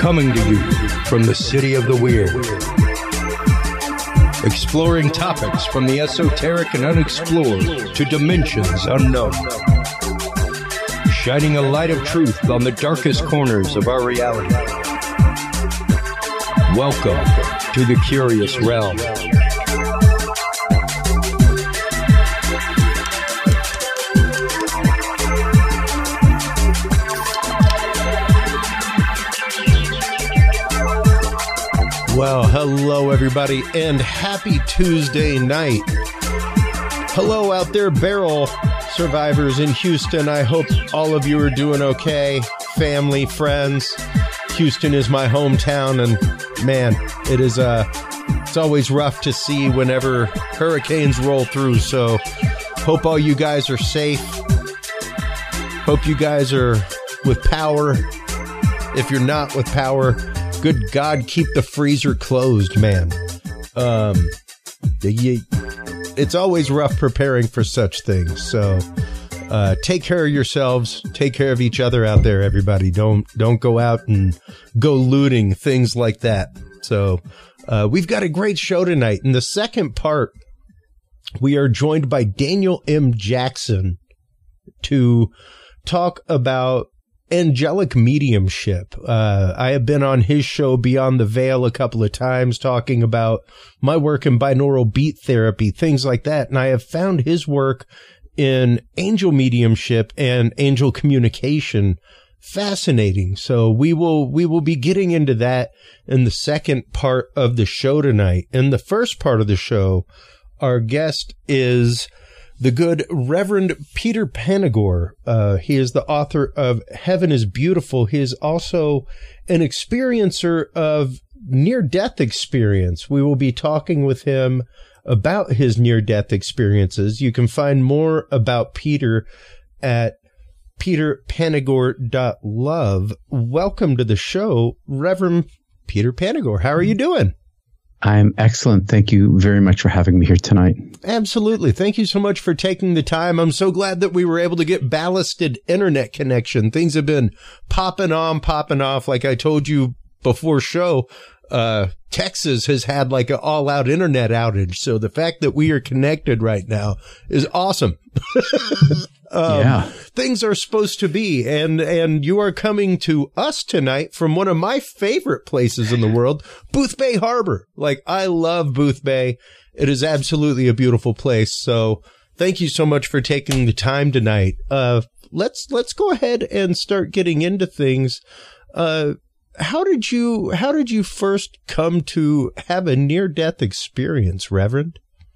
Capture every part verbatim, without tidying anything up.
Coming to you from the city of the weird. Exploring topics from the esoteric and unexplored to dimensions unknown. Shining a light of truth on the darkest corners of our reality. Welcome to the Curious Realm. Well, hello everybody, and happy Tuesday night. Hello out there, barrel survivors in Houston. I hope all of you are doing okay. Family, friends. Houston is my hometown, and man, it is uh, it's always rough to see whenever hurricanes roll through. So, hope all you guys are safe. Hope you guys are with power. If you're not with power, good God, keep the freezer closed, man. Um, you, it's always rough preparing for such things. So, uh, take care of yourselves. Take care of each other out there, everybody. Don't don't go out and go looting, things like that. So, uh, we've got a great show tonight. In the second part, we are joined by Daniel M. Jackson to talk about angelic mediumship. Uh, I have been on his show Beyond the Veil a couple of times talking about my work in binaural beat therapy, things like that. And I have found his work in angel mediumship and angel communication fascinating. So we will, we will be getting into that in the second part of the show tonight. In the first part of the show, our guest is the good Reverend Peter Panagore. Uh, he is the author of Heaven is Beautiful. He is also an experiencer of near-death experience. We will be talking with him about his near-death experiences. You can find more about Peter at peter panagore dot love. Welcome to the show, Reverend Peter Panagore. How are you doing? I'm excellent. Thank you very much for having me here tonight. Absolutely. Thank you so much for taking the time. I'm so glad that we were able to get ballasted internet connection. Things have been popping on, popping off. Like I told you before show, uh, Texas has had like an all-out internet outage. So the fact that we are connected right now is awesome. Um, yeah. Things are supposed to be, and, and you are coming to us tonight from one of my favorite places in the world, Boothbay Harbor. Like, I love Boothbay. It is absolutely a beautiful place. So thank you so much for taking the time tonight. Uh, let's, let's go ahead and start getting into things. Uh, how did you, how did you first come to have a near-death experience, Reverend?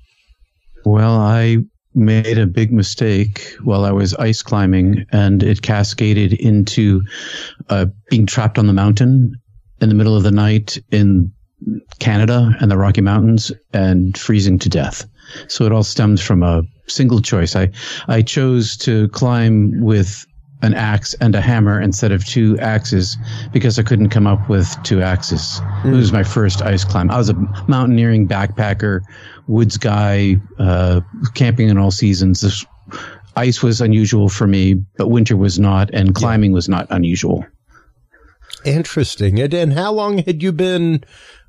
Well, I made a big mistake while I was ice climbing, and it cascaded into uh, being trapped on the mountain in the middle of the night in Canada and the Rocky Mountains and freezing to death. So it all stems from a single choice. I, I chose to climb with an axe and a hammer instead of two axes because I couldn't come up with two axes. Mm. It was my first ice climb. I was a mountaineering backpacker, woods guy, uh, camping in all seasons. This ice was unusual for me, but winter was not, and climbing yeah. was not unusual. Interesting. And, and how long had you been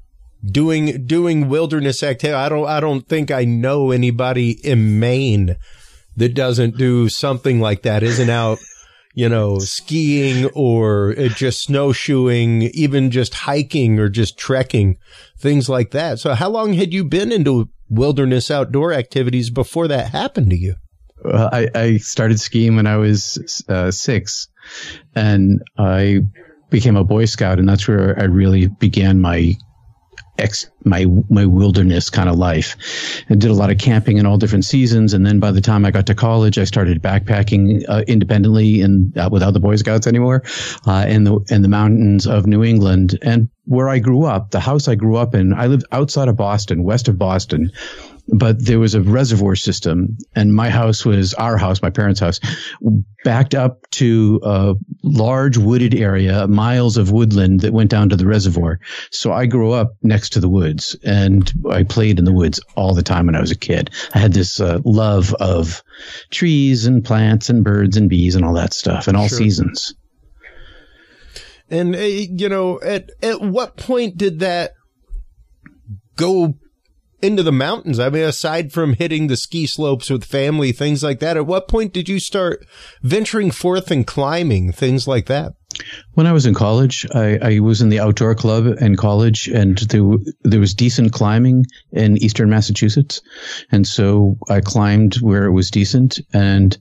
doing doing wilderness activity? I don't I don't think I know anybody in Maine that doesn't do something like that. Isn't out, you know, skiing or just snowshoeing, even just hiking or just trekking, things like that. So how long had you been into wilderness outdoor activities before that happened to you? Well, I, I started skiing when I was uh, six, and I became a Boy Scout, and that's where I really began my ex my my wilderness kind of life. I did a lot of camping in all different seasons, and then by the time I got to college, I started backpacking uh, independently and uh, without the Boy Scouts anymore, uh, in the in the mountains of New England. And where I grew up, the house I grew up in, I lived outside of Boston, west of Boston. But there was a reservoir system, and my house was our house, my parents' house, backed up to a large wooded area, miles of woodland that went down to the reservoir. So I grew up next to the woods, and I played in the woods all the time when I was a kid. I had this uh, love of trees and plants and birds and bees and all that stuff, and all sure. seasons. And, uh, you know, at, at what point did that go into the mountains? I mean, aside from hitting the ski slopes with family, things like that, at what point did you start venturing forth and climbing, things like that? When I was in college, I, I was in the outdoor club in college, and there, there was decent climbing in eastern Massachusetts. And so I climbed where it was decent, and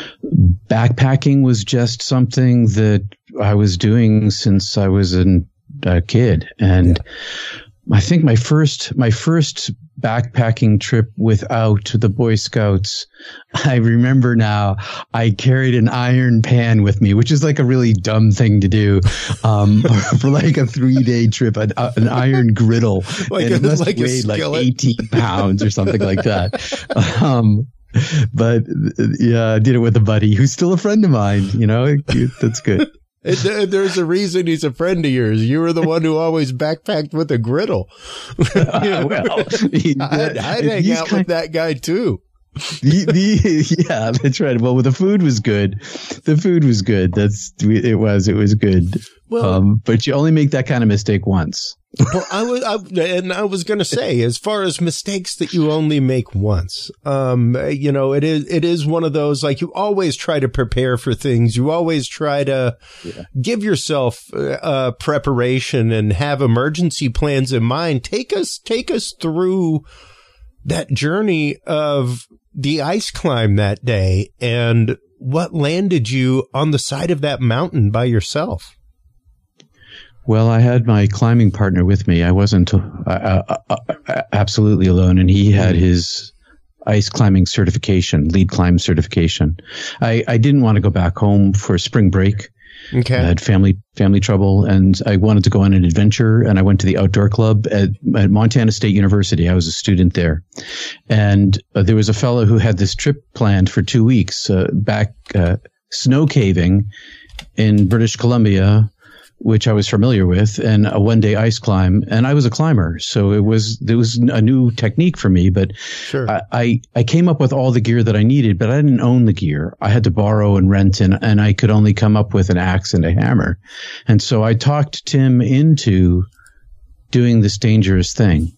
backpacking was just something that I was doing since I was an, a kid. And yeah. I think my first, my first backpacking trip without the Boy Scouts, I remember now, I carried an iron pan with me, which is like a really dumb thing to do, um, for like a three day trip, an, uh, an iron griddle. Like and a, it must like have weighed like eighteen pounds or something like that. Um, but yeah, I did it with a buddy who's still a friend of mine, you know, that's good. And there's a reason he's a friend of yours. You were the one who always backpacked with a griddle. uh, well, I'd, I'd hang out with that guy too. the, the, yeah, that's right. Well, the food was good. The food was good. That's it was. It was good. Well, um, but you only make that kind of mistake once. Well, I was, I, and I was going to say, as far as mistakes that you only make once, um, you know, it is, it is one of those, like, you always try to prepare for things. You always try to yeah. give yourself, uh, preparation and have emergency plans in mind. Take us, take us through that journey of the ice climb that day and what landed you on the side of that mountain by yourself. Well, I had my climbing partner with me. I wasn't uh, uh, uh, absolutely alone, and he had his ice climbing certification, lead climb certification. I, I didn't want to go back home for spring break. Okay. I had family family trouble, and I wanted to go on an adventure, and I went to the outdoor club at, at Montana State University. I was a student there. And uh, there was a fellow who had this trip planned for two weeks uh, back uh, snow caving in British Columbia, which I was familiar with, and a one-day ice climb. And I was a climber, so it was there was a new technique for me. But sure. I, I I came up with all the gear that I needed, but I didn't own the gear. I had to borrow and rent, and and I could only come up with an axe and a hammer. And so I talked Tim into doing this dangerous thing,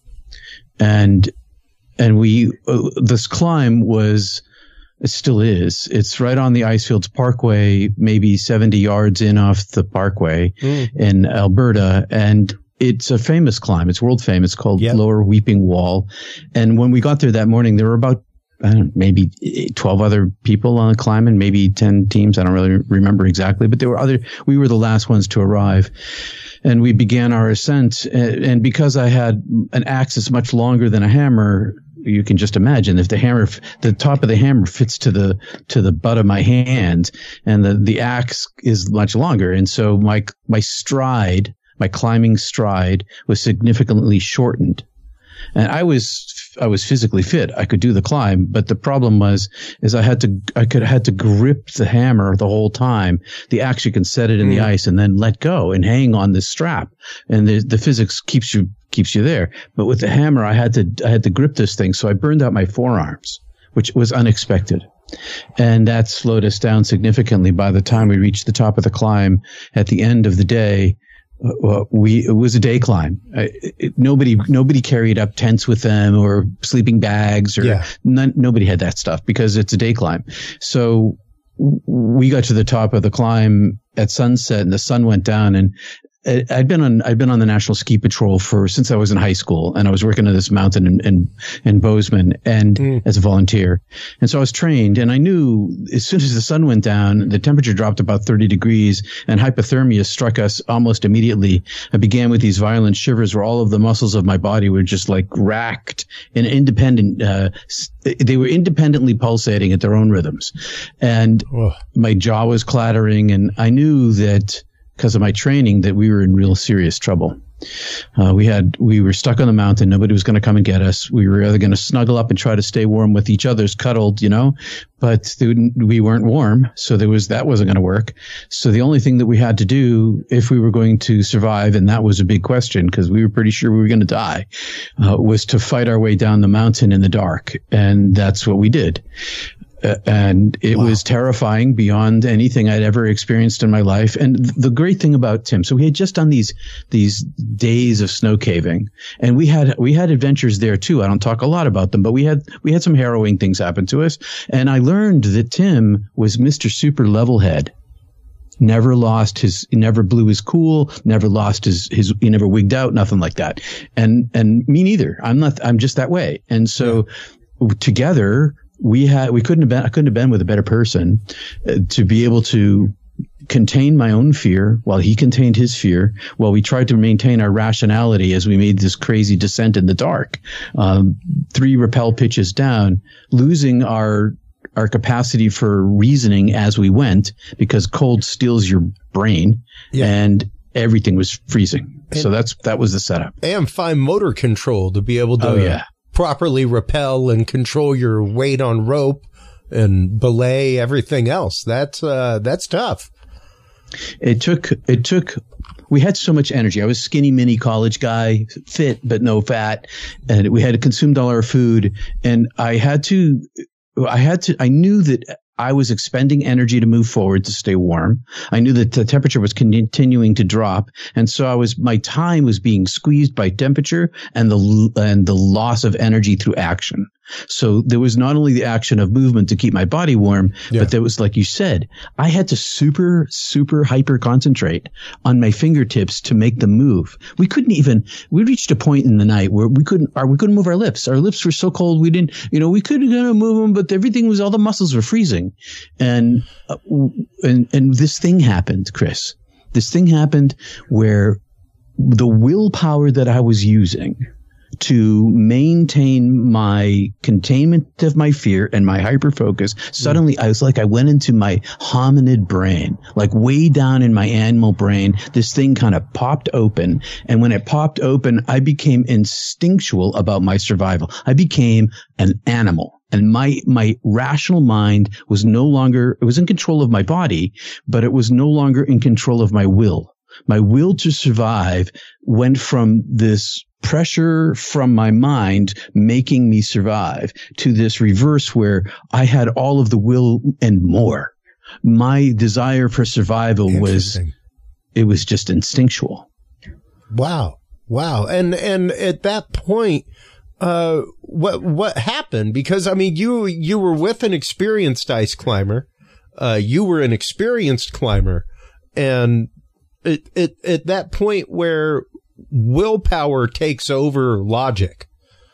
and and we uh, this climb was. It still is. It's right on the Icefields Parkway, maybe seventy yards in off the parkway mm. in Alberta. And it's a famous climb. It's world famous. It's called yep. Lower Weeping Wall. And when we got there that morning, there were about I don't know, maybe twelve other people on the climb and maybe ten teams. I don't really remember exactly, but there were other, we were the last ones to arrive. And we began our ascent. And because I had an axe that's much longer than a hammer, you can just imagine if the hammer, the top of the hammer fits to the, to the butt of my hand, and the, the axe is much longer. And so my, my stride, my climbing stride was significantly shortened. And I was, I was physically fit. I could do the climb, but the problem was, is I had to, I could, had to grip the hammer the whole time. The axe, you can set it in mm. the ice and then let go and hang on the strap. And the, the physics keeps you, keeps you there. But with the hammer, I had to, I had to grip this thing. So I burned out my forearms, which was unexpected. And that slowed us down significantly. By the time we reached the top of the climb at the end of the day, Uh, we, it was a day climb. Uh, it, nobody, nobody carried up tents with them or sleeping bags or yeah. none, nobody had that stuff because it's a day climb. So w- we got to the top of the climb at sunset and the sun went down, and I'd been on, I'd been on the National Ski Patrol for, since I was in high school, and I was working on this mountain in, in, in Bozeman and mm. as a volunteer. And so I was trained, and I knew as soon as the sun went down, the temperature dropped about thirty degrees and hypothermia struck us almost immediately. I began with these violent shivers where all of the muscles of my body were just like racked and independent, uh, they were independently pulsating at their own rhythms. And oh. my jaw was clattering, and I knew that, because of my training, that we were in real serious trouble. Uh, we had, we were stuck on the mountain. Nobody was going to come and get us. We were either going to snuggle up and try to stay warm with each other's cuddled, you know, but we weren't warm. So there was, that wasn't going to work. So the only thing that we had to do if we were going to survive, and that was a big question because we were pretty sure we were going to die, uh, was to fight our way down the mountain in the dark. And that's what we did. Uh, and it wow. was terrifying beyond anything I'd ever experienced in my life. And th- the great thing about Tim, so we had just done these these days of snow caving, and we had we had adventures there too. I don't talk a lot about them, but we had we had some harrowing things happen to us. And I learned that Tim was Mister Super Levelhead. Never lost his, he never blew his cool, never lost his, his, he never wigged out, nothing like that. And, and me neither. I'm not, I'm just that way. And so yeah. together, we had, we couldn't have been, I couldn't have been with a better person uh, to be able to contain my own fear while he contained his fear, while we tried to maintain our rationality as we made this crazy descent in the dark. Um, three rappel pitches down, losing our, our capacity for reasoning as we went, because cold steals your brain, yeah. and everything was freezing. And, so that's, that was the setup. And fine motor control to be able to oh, yeah. properly rappel and control your weight on rope and belay everything else. That's, uh, that's tough. It took, it took, we had so much energy. I was skinny mini college guy, fit, but no fat. And we had consumed all our food, and I had to, I had to, I knew that I was expending energy to move forward to stay warm. I knew that the temperature was continuing to drop. And so I was, my time was being squeezed by temperature and the, and the loss of energy through action. So there was not only the action of movement to keep my body warm, yeah. but there was, like you said, I had to super, super hyper concentrate on my fingertips to make them move. We couldn't even, we reached a point in the night where we couldn't, or we couldn't move our lips. Our lips were so cold. We didn't, you know, we couldn't move them, but everything was, all the muscles were freezing. And, uh, and, and this thing happened, Chris. This thing happened where the willpower that I was using to maintain my containment of my fear and my hyper focus, suddenly I was like, I went into my hominid brain, like way down in my animal brain. This thing kind of popped open. And when it popped open, I became instinctual about my survival. I became an animal. And my, my rational mind was no longer, it was in control of my body, but it was no longer in control of my will. My will to survive went from this pressure from my mind making me survive to this reverse where I had all of the will and more. My desire for survival was, it was just instinctual. Wow. Wow. And, and at that point, uh, what, what happened? Because I mean, you, you were with an experienced ice climber. Uh, you were an experienced climber, and it, it, at that point where willpower takes over logic,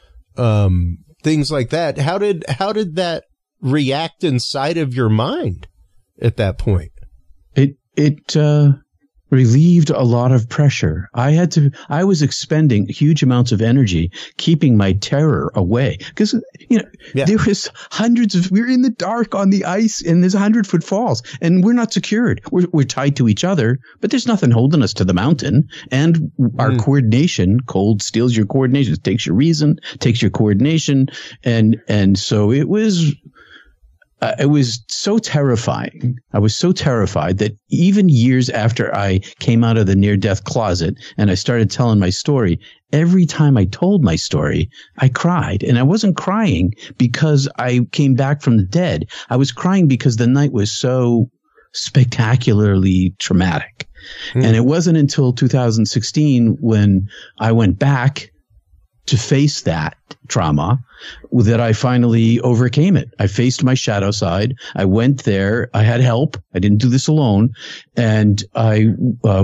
um, things like that. How did, how did that react inside of your mind at that point? It, it, uh, relieved a lot of pressure. I had to, I was expending huge amounts of energy, keeping my terror away. Because, you know, yeah. there was hundreds of, we're in the dark on the ice and there's a hundred foot falls and we're not secured. We're, we're tied to each other, but there's nothing holding us to the mountain. And our mm. coordination, cold steals your coordination, it takes your reason, takes your coordination. And, and so it was, Uh, it was so terrifying. I was so terrified that even years after I came out of the near-death closet and I started telling my story, every time I told my story, I cried. And I wasn't crying because I came back from the dead. I was crying because the night was so spectacularly traumatic. Mm. And it wasn't until two thousand sixteen when I went back to face that trauma that I finally overcame it. I faced my shadow side. I went there. I had help. I didn't do this alone. And I, uh,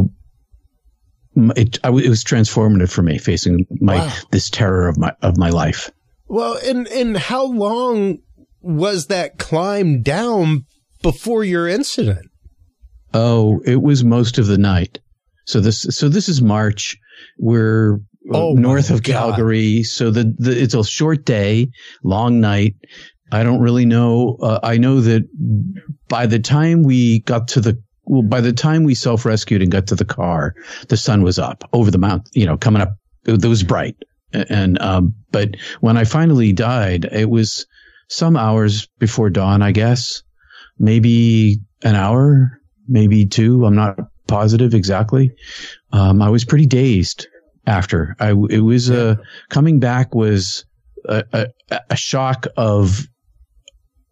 it, I, it was transformative for me facing my, wow. this terror of my, of my life. Well, and, and how long was that climb down before your incident? Oh, it was most of the night. So this, so this is March. We're, Oh, north of Calgary. God. So the, the, it's a short day, long night. I don't really know. Uh, I know that by the time we got to the, well, by the time we self-rescued and got to the car, the sun was up over the mountain, you know, coming up. It, it was bright. And, um, but when I finally died, it was some hours before dawn, I guess, maybe an hour, maybe two. I'm not positive exactly. Um, I was pretty dazed. After I, it was, uh, coming back was a, a, a shock of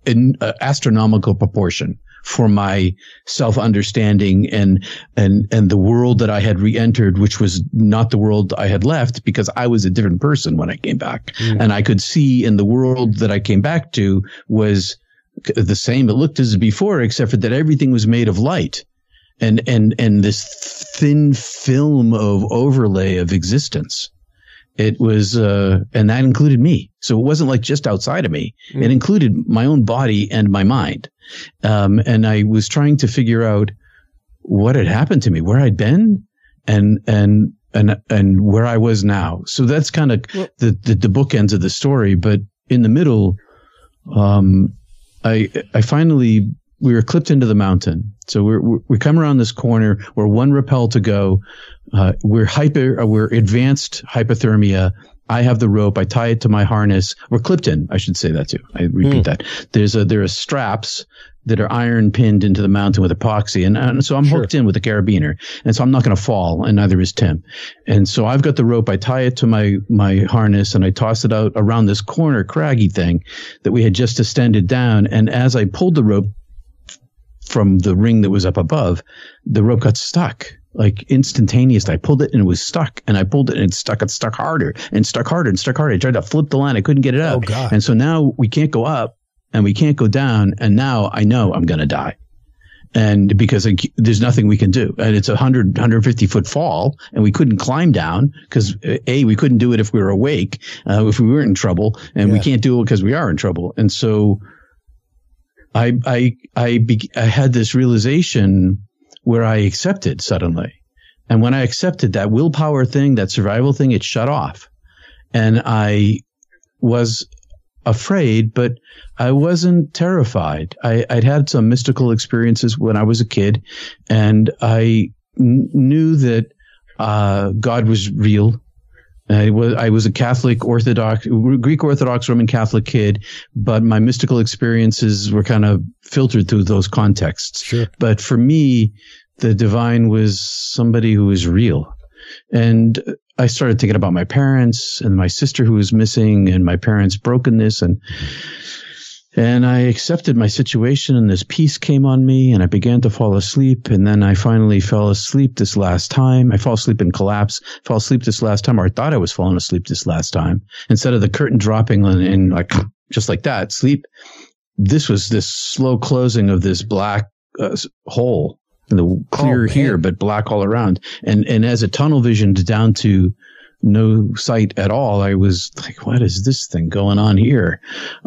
an uh, astronomical proportion for my self-understanding and, and, and the world that I had re-entered, which was not the world I had left, because I was a different person when I came back. Mm. And I could see in the world that I came back to was the same. It looked as before, except for that everything was made of light and, and, and this thin film of overlay of existence. It was, uh, and that included me. So it wasn't like just outside of me. Mm. It included my own body and my mind. Um, and I was trying to figure out what had happened to me, where I'd been and, and, and, and where I was now. So that's kind of well, the, the, the bookends of the story. But in the middle, um, I, I finally, we were clipped into the mountain. So we're, we come around this corner. We're one rappel to go. Uh, we're hyper, we're advanced hypothermia. I have the rope. I tie it to my harness. We're clipped in. I should say that too. I repeat mm. that. There's a, there are straps that are iron pinned into the mountain with epoxy. And, and so I'm sure. hooked in with a carabiner. And so I'm not going to fall, and neither is Tim. And so I've got the rope. I tie it to my, my harness and I toss it out around this corner craggy thing that we had just descended down. And as I pulled the rope from the ring that was up above, the rope got stuck. Like instantaneous. I pulled it and it was stuck, and I pulled it and it stuck, it stuck harder and stuck harder and stuck harder. I tried to flip the line. I couldn't get it out. Oh, God. And so now we can't go up and we can't go down. And now I know I'm going to die. And because I, there's nothing we can do. And it's a hundred, one hundred fifty foot fall, and we couldn't climb down because A, we couldn't do it if we were awake, uh, if we weren't in trouble, and yeah. we can't do it because we are in trouble. And so I, I, I, be, I had this realization where I accepted suddenly. And when I accepted that willpower thing, that survival thing, it shut off. And I was afraid, but I wasn't terrified. I, I'd had some mystical experiences when I was a kid, and I n- knew that uh, God was real. I was, I was a Catholic Orthodox, Greek Orthodox Roman Catholic kid, but my mystical experiences were kind of filtered through those contexts. Sure. But for me, the divine was somebody who was real. And I started thinking about my parents and my sister who was missing and my parents' brokenness, and And I accepted my situation, and this peace came on me, and I began to fall asleep. And then I finally fell asleep this last time. I fell asleep in collapse, fell asleep this last time, or I thought I was falling asleep this last time. Instead of the curtain dropping and, and like, just like that, sleep, this was this slow closing of this black uh, hole, the clear oh, here, but black all around. And, and as it tunnel visioned down to no sight at all, I was like, what is this thing going on here?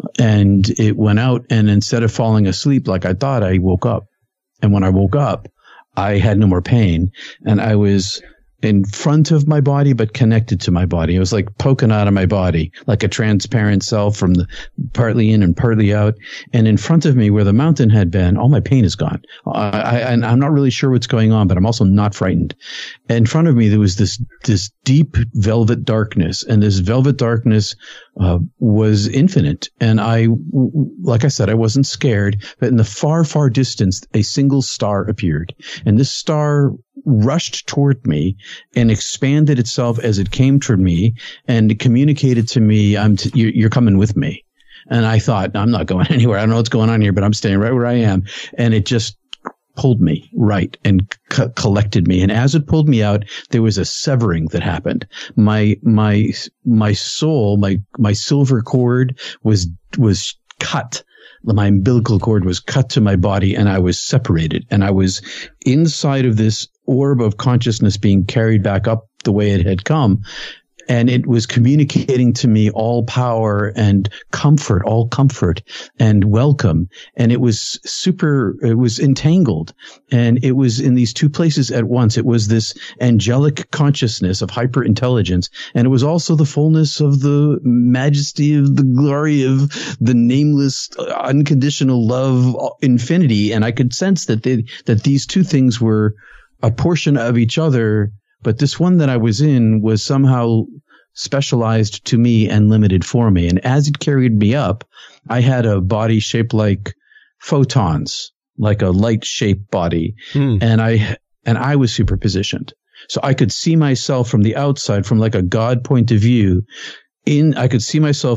And it went out, and instead of falling asleep like I thought, I woke up. And when I woke up, I had no more pain, and I was in front of my body, but connected to my body. It was like poking out of my body, like a transparent cell from the partly in and partly out. And in front of me, where the mountain had been, all my pain is gone. I, I, and I'm not really sure what's going on, but I'm also not frightened. In front of me, there was this, this deep velvet darkness, and this velvet darkness, uh, was infinite. And I, like I said, I wasn't scared, but in the far, far distance, a single star appeared. And this star rushed toward me and expanded itself as it came toward me and communicated to me, I'm t- you're, you're coming with me. And I thought, I'm not going anywhere. I don't know what's going on here, but I'm staying right where I am. And it just pulled me right and co- collected me. And as it pulled me out, there was a severing that happened. My, my, my soul, my, my silver cord was, was cut. My umbilical cord was cut to my body, and I was separated, and I was inside of this orb of consciousness being carried back up the way it had come. And it was communicating to me all power and comfort, all comfort and welcome. And it was super, it was entangled. And it was in these two places at once. It was this angelic consciousness of hyper intelligence. And it was also the fullness of the majesty of the glory of the nameless, unconditional love, infinity. And I could sense that they, that these two things were a portion of each other. But this one that I was in was somehow specialized to me and limited for me. And as it carried me up, I had a body shaped like photons, like a light-shaped body. Mm. And I and I was superpositioned. So I could see myself from the outside, from like a God point of view. In I could see myself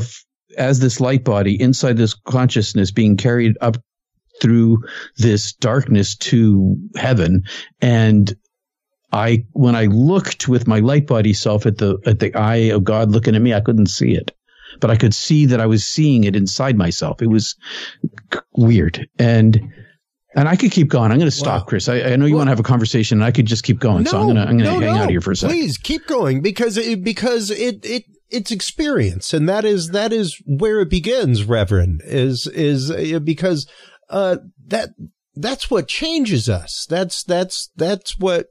as this light body inside this consciousness being carried up through this darkness to heaven. And I, when I looked with my light body self at the, at the eye of God looking at me, I couldn't see it, but I could see that I was seeing it inside myself. It was weird. And, and I could keep going. I'm going to stop, wow. Chris. I, I know you well, want to have a conversation, and I could just keep going. No, so I'm going to I'm going to no, hang no. out here for a second. Please keep going, because it, because it it it's experience, and that is that is where it begins, Reverend. Is is uh, because uh, that that's what changes us. That's that's that's what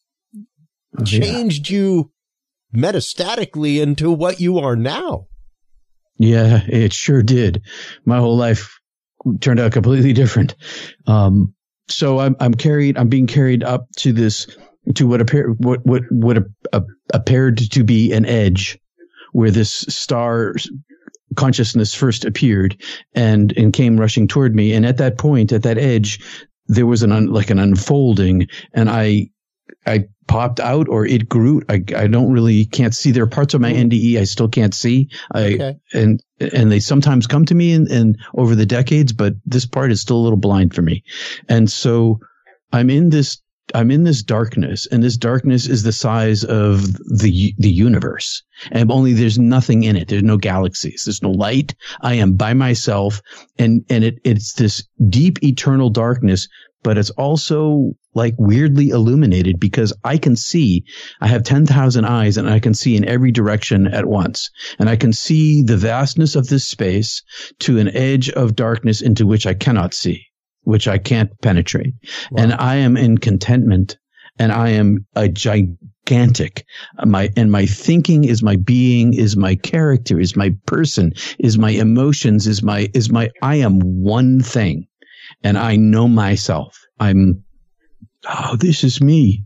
oh, changed yeah. you metastatically into what you are now. Yeah, it sure did. My whole life turned out completely different. Um, so I'm, I'm carried, I'm being carried up to this, to what appeared, what, what, what a, a, appeared to be an edge where this star consciousness first appeared and, and came rushing toward me. And at that point, at that edge, there was an, un, like an unfolding, and I, I popped out, or it grew. I, I don't really can't see. There are parts of my N D E I still can't see. I, okay. and, and they sometimes come to me and, and over the decades, but this part is still a little blind for me. And so I'm in this, I'm in this darkness, and this darkness is the size of the, the universe. And only there's nothing in it. There's no galaxies. There's no light. I am by myself, and, and it, it's this deep eternal darkness, but it's also like weirdly illuminated, because I can see, I have ten thousand eyes, and I can see in every direction at once. And I can see the vastness of this space to an edge of darkness into which I cannot see, which I can't penetrate. Wow. And I am in contentment, and I am a gigantic, my, and my thinking is my being, is my character, is my person, is my emotions, is my, is my, I am one thing. And I know myself. I'm, oh, this is me.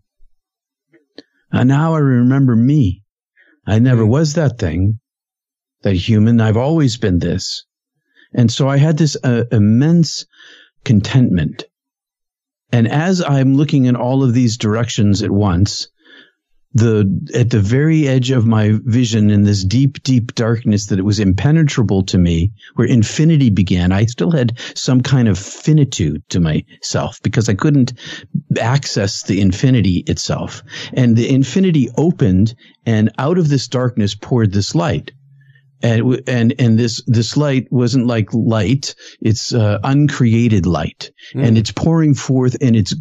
And now I remember me. I never was that thing, that human. I've always been this. And so I had this uh, immense contentment. And as I'm looking in all of these directions at once, the, at the very edge of my vision, in this deep, deep darkness that it was impenetrable to me, where infinity began, I still had some kind of finitude to myself, because I couldn't access the infinity itself. And the infinity opened, and out of this darkness poured this light. And, and, and this, this light wasn't like light. It's, uh, uncreated light. Mm. And it's pouring forth, and it's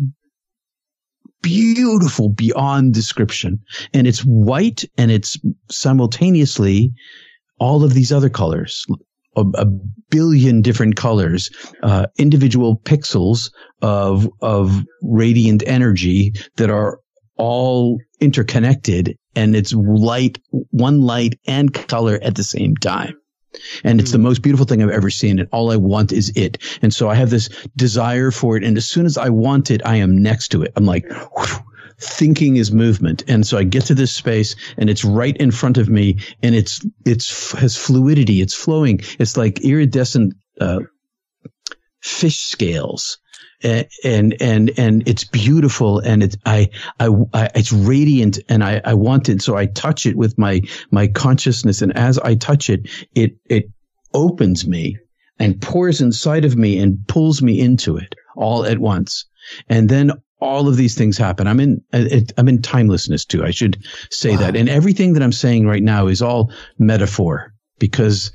beautiful beyond description. And it's white, and it's simultaneously all of these other colors, a, a billion different colors, uh, individual pixels of, of radiant energy that are all interconnected. And it's light, one light and color at the same time. And it's the most beautiful thing I've ever seen. And all I want is it. And so I have this desire for it. And as soon as I want it, I am next to it. I'm like, whew, thinking is movement. And so I get to this space, and it's right in front of me, and it's, it's, has fluidity. It's flowing. It's like iridescent, uh, fish scales. And, and, and, and it's beautiful, and it's, I, I, I, it's radiant, and I, I want it. So I touch it with my, my consciousness. And as I touch it, it, it opens me and pours inside of me and pulls me into it all at once. And then all of these things happen. I'm in, I'm in timelessness too. I should say wow. that. And everything that I'm saying right now is all metaphor, because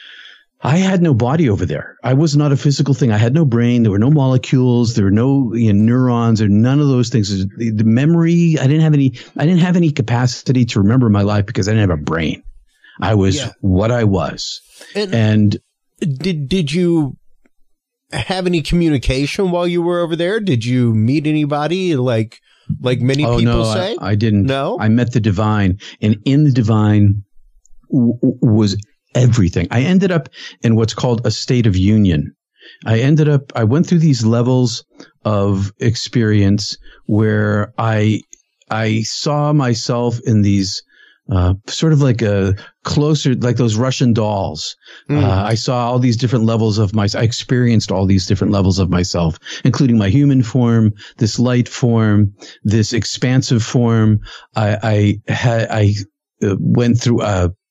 I had no body over there. I was not a physical thing. I had no brain. There were no molecules. There were no you know, neurons or none of those things. The, the memory, I didn't have any, I didn't have any capacity to remember my life, because I didn't have a brain. I was yeah. what I was. And, and did, did you have any communication while you were over there? Did you meet anybody like, like many oh, people no, say? I, I didn't. No, I met the divine, and in the divine w- was everything. I ended up in what's called a state of union. I ended up, I went through these levels of experience where I, I saw myself in these, uh, sort of like a closer, like those Russian dolls. Mm. Uh, I saw all these different levels of my, I experienced all these different levels of myself, including my human form, this light form, this expansive form. I, I had, I uh, went through a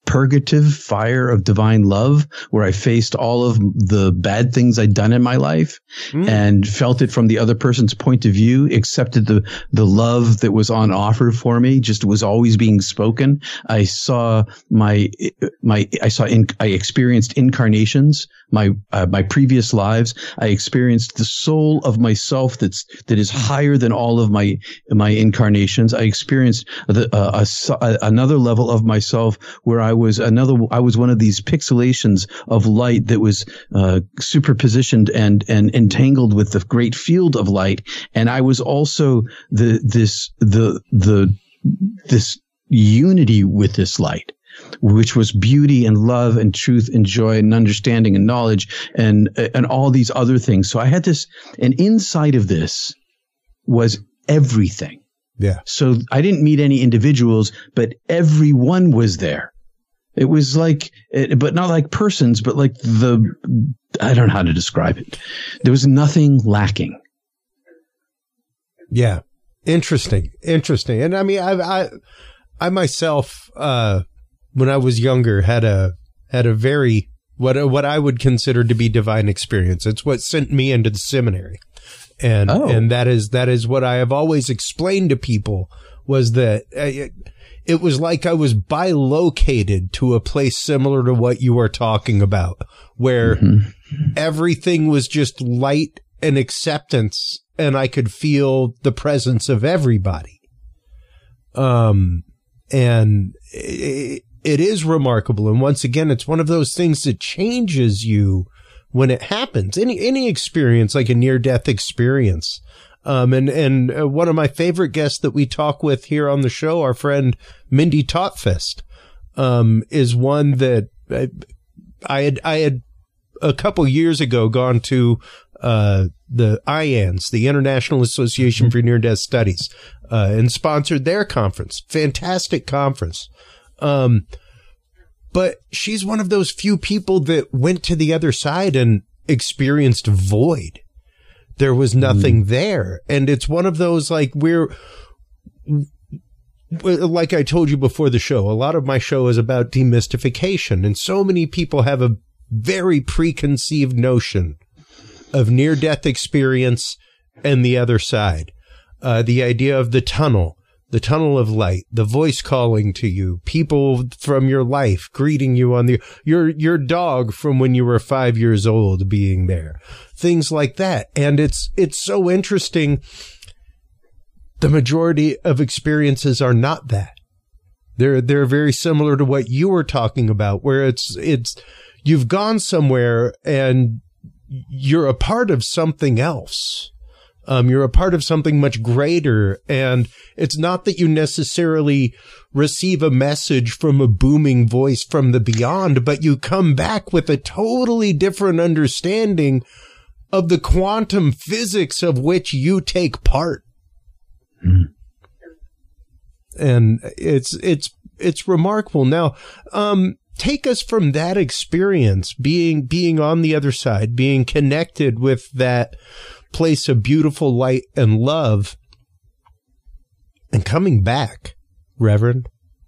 purgative fire of divine love, where I faced all of the bad things I'd done in my life mm. and felt it from the other person's point of view, accepted the, the love that was on offer for me, just was always being spoken. I saw my, my, I saw, in, I experienced incarnations, my, uh, my previous lives. I experienced the soul of myself that's, that is higher than all of my, my incarnations. I experienced the, uh, a, a, another level of myself where I was another, I was one of these pixelations of light that was, uh, superpositioned and, and entangled with the great field of light. And I was also the, this, the, the, this unity with this light, which was beauty and love and truth and joy and understanding and knowledge and, and all these other things. So I had this, and inside of this was everything. Yeah. So I didn't meet any individuals, but everyone was there. It was like, but not like persons, but like the, I don't know how to describe it. There was nothing lacking. Yeah. Interesting. Interesting. And I mean, I, I, I myself, uh, when I was younger, had a, had a very, what, what I would consider to be divine experience. It's what sent me into the seminary. And, oh. and that is, that is what I have always explained to people, was that it, it was like I was bilocated to a place similar to what you are talking about, where mm-hmm. everything was just light and acceptance, and I could feel the presence of everybody. Um, and it, it is remarkable. And once again, it's one of those things that changes you when it happens. Any, any experience, like a near-death experience. Um, and, and uh, one of my favorite guests that we talk with here on the show, our friend Mindy Totfest, um, is one that I, I had, I had a couple years ago gone to, uh, the I A N S, the International Association for Near-Death Studies, uh, and sponsored their conference. Fantastic conference. Um, but she's one of those few people that went to the other side and experienced void. There was nothing mm. there. And it's one of those, like, we're, like I told you before the show, a lot of my show is about demystification. And so many people have a very preconceived notion of near-death experience and the other side. Uh, the idea of the tunnel, the tunnel of light, the voice calling to you, people from your life greeting you on the, your, your dog from when you were five years old being there, things like that. And it's, it's so interesting. The majority of experiences are not that. They're, they're very similar to what you were talking about, where it's, it's, you've gone somewhere and you're a part of something else. Um, you're a part of something much greater, and it's not that you necessarily receive a message from a booming voice from the beyond, but you come back with a totally different understanding of the quantum physics of which you take part. Mm. And it's, it's, it's remarkable. Now, um, take us from that experience, being, being on the other side, being connected with that place of beautiful light and love, and coming back, Reverend.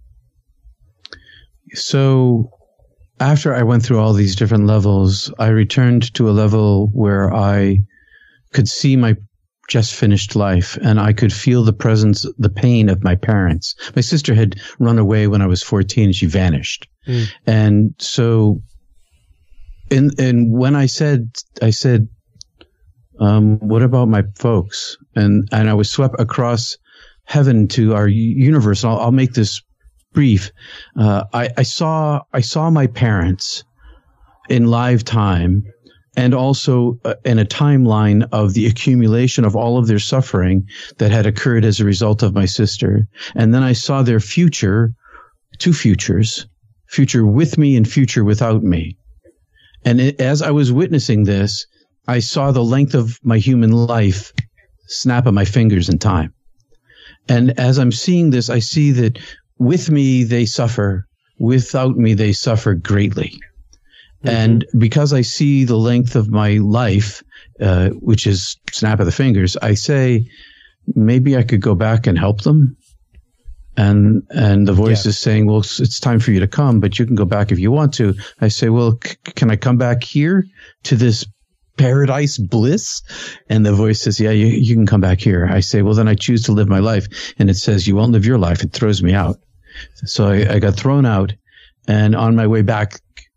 So after I went through all these different levels, I returned to a level where I could see my just finished life, and I could feel the presence, the pain of my parents. My sister had run away when I was fourteen, and she vanished. Mm. And so, and, and when I said, I said, Um, what about my folks? And, and I was swept across heaven to our universe. I'll, I'll make this brief. Uh, I, I saw, I saw my parents in live time, and also uh, in a timeline of the accumulation of all of their suffering that had occurred as a result of my sister. And then I saw their future, two futures, future with me and future without me. And it, as I was witnessing this, I saw the length of my human life snap of my fingers in time. And as I'm seeing this, I see that with me, they suffer. Without me, they suffer greatly. Mm-hmm. And because I see the length of my life, uh, which is snap of the fingers, I say, maybe I could go back and help them. And and the voice Yeah. is saying, well, it's, it's time for you to come, but you can go back if you want to. I say, well, c- can I come back here to this paradise bliss? And the voice says, yeah, you, you can come back here. I say, well, then I choose to live my life. And it says, you won't live your life. It throws me out. So I, I got thrown out. And on my way back,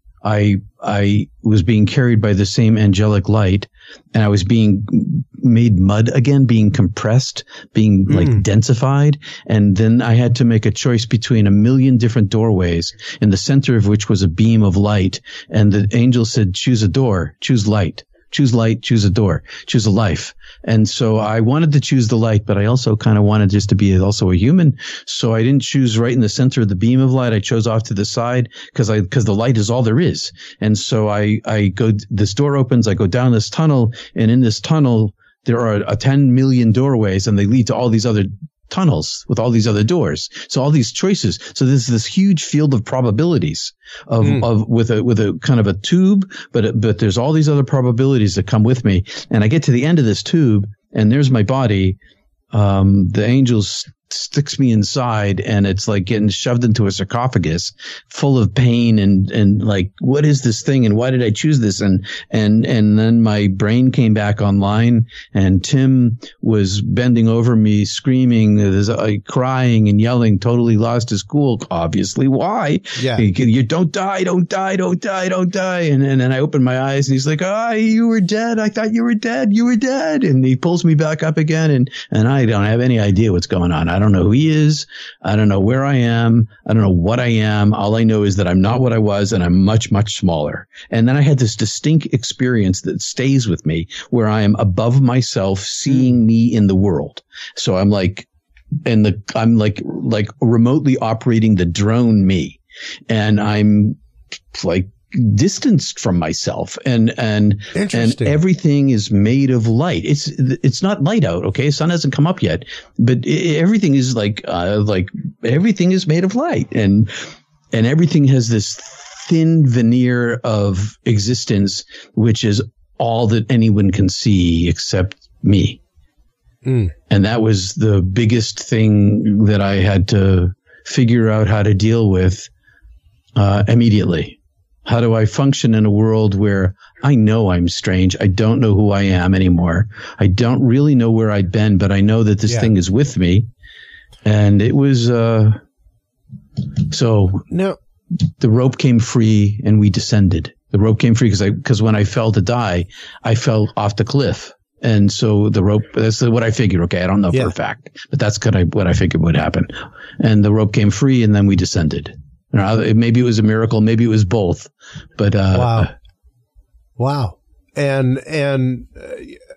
I I was being carried by the same angelic light, and I was being made mud again, being compressed, being like Mm. densified. And then I had to make a choice between a million different doorways, in the center of which was a beam of light. And the angel said, choose a door, choose light. Choose light, choose a door, choose a life. And so I wanted to choose the light, but I also kind of wanted just to be also a human. So I didn't choose right in the center of the beam of light. I chose off to the side because I, because the light is all there is. And so I, I go, this door opens, I go down this tunnel, and in this tunnel, there are a ten million doorways, and they lead to all these other tunnels with all these other doors. So all these choices. So there's this huge field of probabilities of, Mm. of, with a, with a kind of a tube, but, but there's all these other probabilities that come with me. And I get to the end of this tube, and there's my body. Um, the angels sticks me inside, and it's like getting shoved into a sarcophagus full of pain and, and like, what is this thing? And why did I choose this? And, and, and then my brain came back online, and Tim was bending over me, screaming, uh, crying and yelling, totally lost his cool. Obviously. Why? Yeah. You, you don't die, don't die, don't die, don't die. And, and then I opened my eyes, and he's like, ah, you were dead. I thought you were dead. You were dead. And he pulls me back up again. And, and I don't have any idea what's going on. I don't know who he is. I don't know where I am. I don't know what I am. All I know is that I'm not what I was, and I'm much, much smaller. And then I had this distinct experience that stays with me, where I am above myself, seeing me in the world. So I'm like, and the, I'm like, like remotely operating the drone me. And I'm like distanced from myself, and and and Interesting. everything is made of light. It's it's not light out, okay? Sun hasn't come up yet, but I everything is like uh, like everything is made of light, and and everything has this thin veneer of existence, which is all that anyone can see except me. Mm. And that was the biggest thing that I had to figure out how to deal with uh, immediately. How do I function in a world where I know I'm strange? I don't know who I am anymore. I don't really know where I'd been, but I know that this Yeah. thing is with me. And it was, uh, so Now, the rope came free, and we descended. The rope came free because I, because when I fell to die, I fell off the cliff. And so the rope, that's what I figured. Okay. I don't know Yeah. for a fact, but that's kind of what I figured would happen. And the rope came free, and then we descended. Now, maybe it was a miracle. Maybe it was both, but, uh, wow. Wow. And, and uh,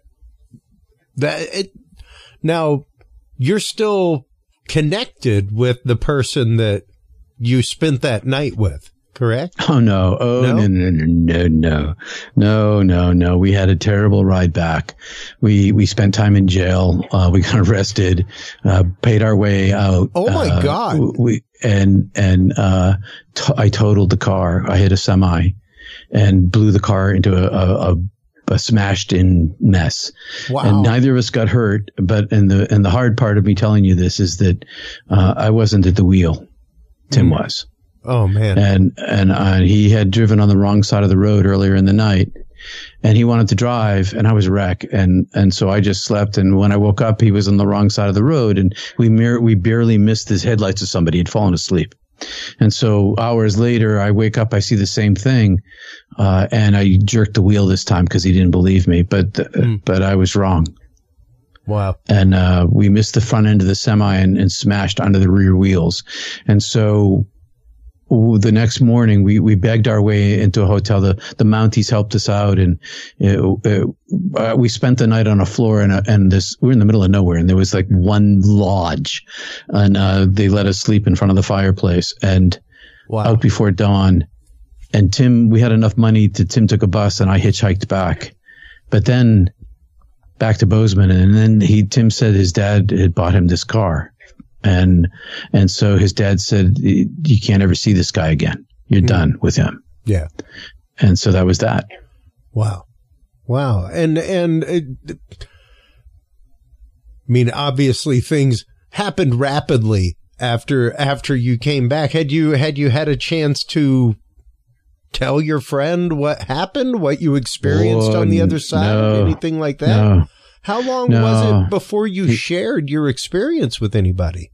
that it, now you're still connected with the person that you spent that night with, correct? oh no. Oh No? no, no, no, no, no, no, no, no. We had a terrible ride back. We, we spent time in jail. Uh, we got arrested, uh, paid our way out. Oh my Uh, God. We, and, and, uh, t- I totaled the car. I hit a semi and blew the car into a, a, a, a smashed in mess. Wow. And neither of us got hurt. But, and the, and the hard part of me telling you this is that, uh, I wasn't at the wheel. Tim Mm. was. Oh man. And, and, uh, he had driven on the wrong side of the road earlier in the night, and he wanted to drive, and I was a wreck. And, and so I just slept. And when I woke up, he was on the wrong side of the road, and we mir- we barely missed his headlights of somebody. He'd fallen asleep. And so hours later, I wake up, I see the same thing. Uh, and I jerked the wheel this time because he didn't believe me, but, uh, Mm. but I was wrong. Wow. And, uh, we missed the front end of the semi and, and smashed under the rear wheels. And so, the next morning, we, we begged our way into a hotel. The, the Mounties helped us out, and uh, uh, we spent the night on a floor, and, and this, we were in the middle of nowhere, and there was like one lodge, and, uh, they let us sleep in front of the fireplace, and Wow. out before dawn. And Tim, we had enough money to, Tim took a bus, and I hitchhiked back. But then back to Bozeman, and then he, Tim said his dad had bought him this car. And, and so his dad said, you can't ever see this guy again. You're Mm. done with him. Yeah. And so that was that. Wow. Wow. And, and, it, I mean, obviously things happened rapidly after after you came back? Had you had you had a chance to tell your friend what happened, what you experienced oh, on the other side, no, anything like that? No, How long no. was it before you shared your experience with anybody?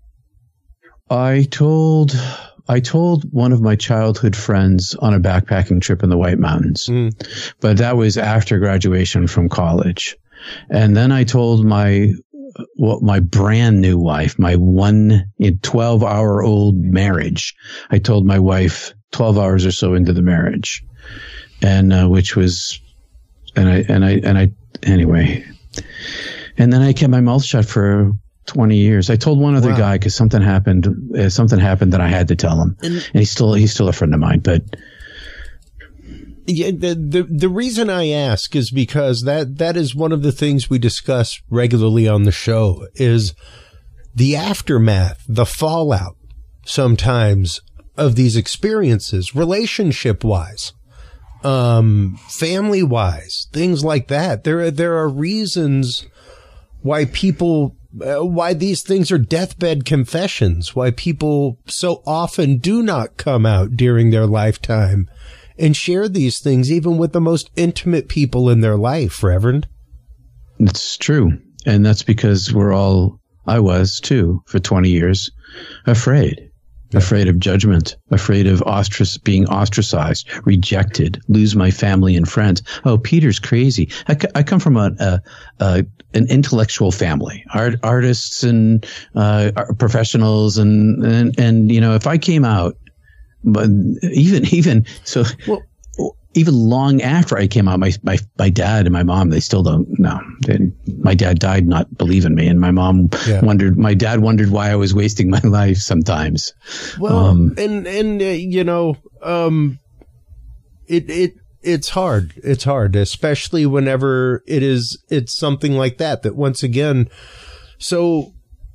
I told I told one of my childhood friends on a backpacking trip in the White Mountains, mm. but that was after graduation from college. And then I told my well, my brand new wife, my one twelve hour old marriage. I told my wife twelve hours or so into the marriage, and uh, which was, and I and I and I anyway, and then I kept my mouth shut for twenty years. I told one other wow. guy because something happened. Uh, something happened that I had to tell him, and, and he's still he's still a friend of mine. But yeah, the, the the reason I ask is because that that is one of the things we discuss regularly on the show is the aftermath, the fallout sometimes of these experiences, relationship wise, um, family wise, things like that. There there are reasons why people. Uh, why these things are deathbed confessions, why people so often do not come out during their lifetime and share these things, even with the most intimate people in their life, Reverend. It's true. And that's because we're all, I was too, for twenty years, afraid. Yeah. Afraid of judgment, afraid of ostrac- being ostracized, rejected, lose my family and friends. Oh, Peter's crazy. I, c- I come from a, a, a an intellectual family, art artists and uh, professionals, and, and and you know, if I came out, but even even so. Well, even long after I came out, my, my, my dad and my mom, they still don't know. They, my dad died not believing me. And my mom yeah. wondered, my dad wondered why I was wasting my life sometimes. Well, um, and, and, uh, you know, um, it, it, it's hard. It's hard, especially whenever it is, it's something like that, that once again, so,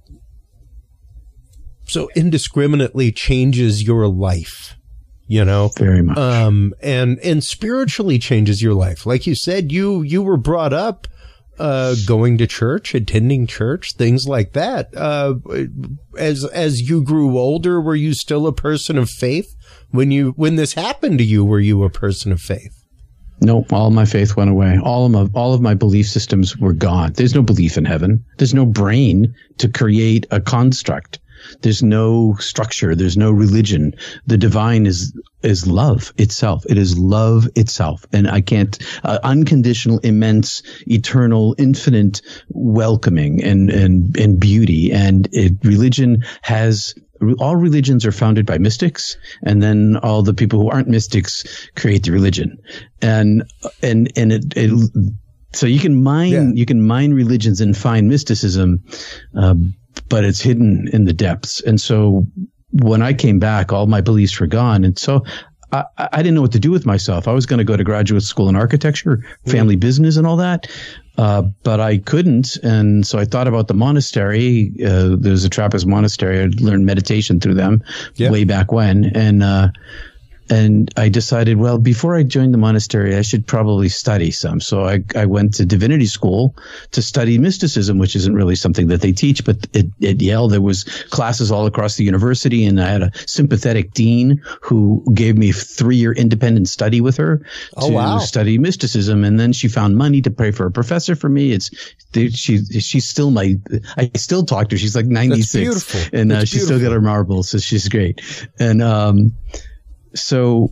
so indiscriminately changes your life. You know, very much. Um, and, and spiritually changes your life. Like you said, you, you were brought up, uh, going to church, attending church, things like that. Uh, as, as you grew older, were you still a person of faith? When you, when this happened to you, were you a person of faith? No, all my faith went away. All of my, all of my belief systems were gone. There's no belief in heaven. There's no brain to create a construct. There's no structure. There's no religion. The divine is is love itself. It is love itself. And I can't, uh, unconditional, immense, eternal, infinite welcoming and, and, and beauty. And it, religion has, all religions are founded by mystics, and then all the people who aren't mystics create the religion. And, and, and it, it so you can mine, yeah. you can mine religions and find mysticism, um, but it's hidden in the depths. And so when I came back, all my beliefs were gone. And so I, I didn't know what to do with myself. I was going to go to graduate school in architecture, family mm. business and all that. Uh, but I couldn't. And so I thought about the monastery. Uh, there's a Trappist monastery. I learned meditation through them yeah. way back when. And, uh, And I decided, well, before I joined the monastery, I should probably study some. So I, I went to divinity school to study mysticism, which isn't really something that they teach. But at, at Yale, there was classes all across the university, and I had a sympathetic dean who gave me three-year independent study with her oh, to wow. study mysticism. And then she found money to pay for a professor for me. It's she she's still my I still talk to her. She's like ninety-six, and uh, she's still got her marbles, so she's great. And um. So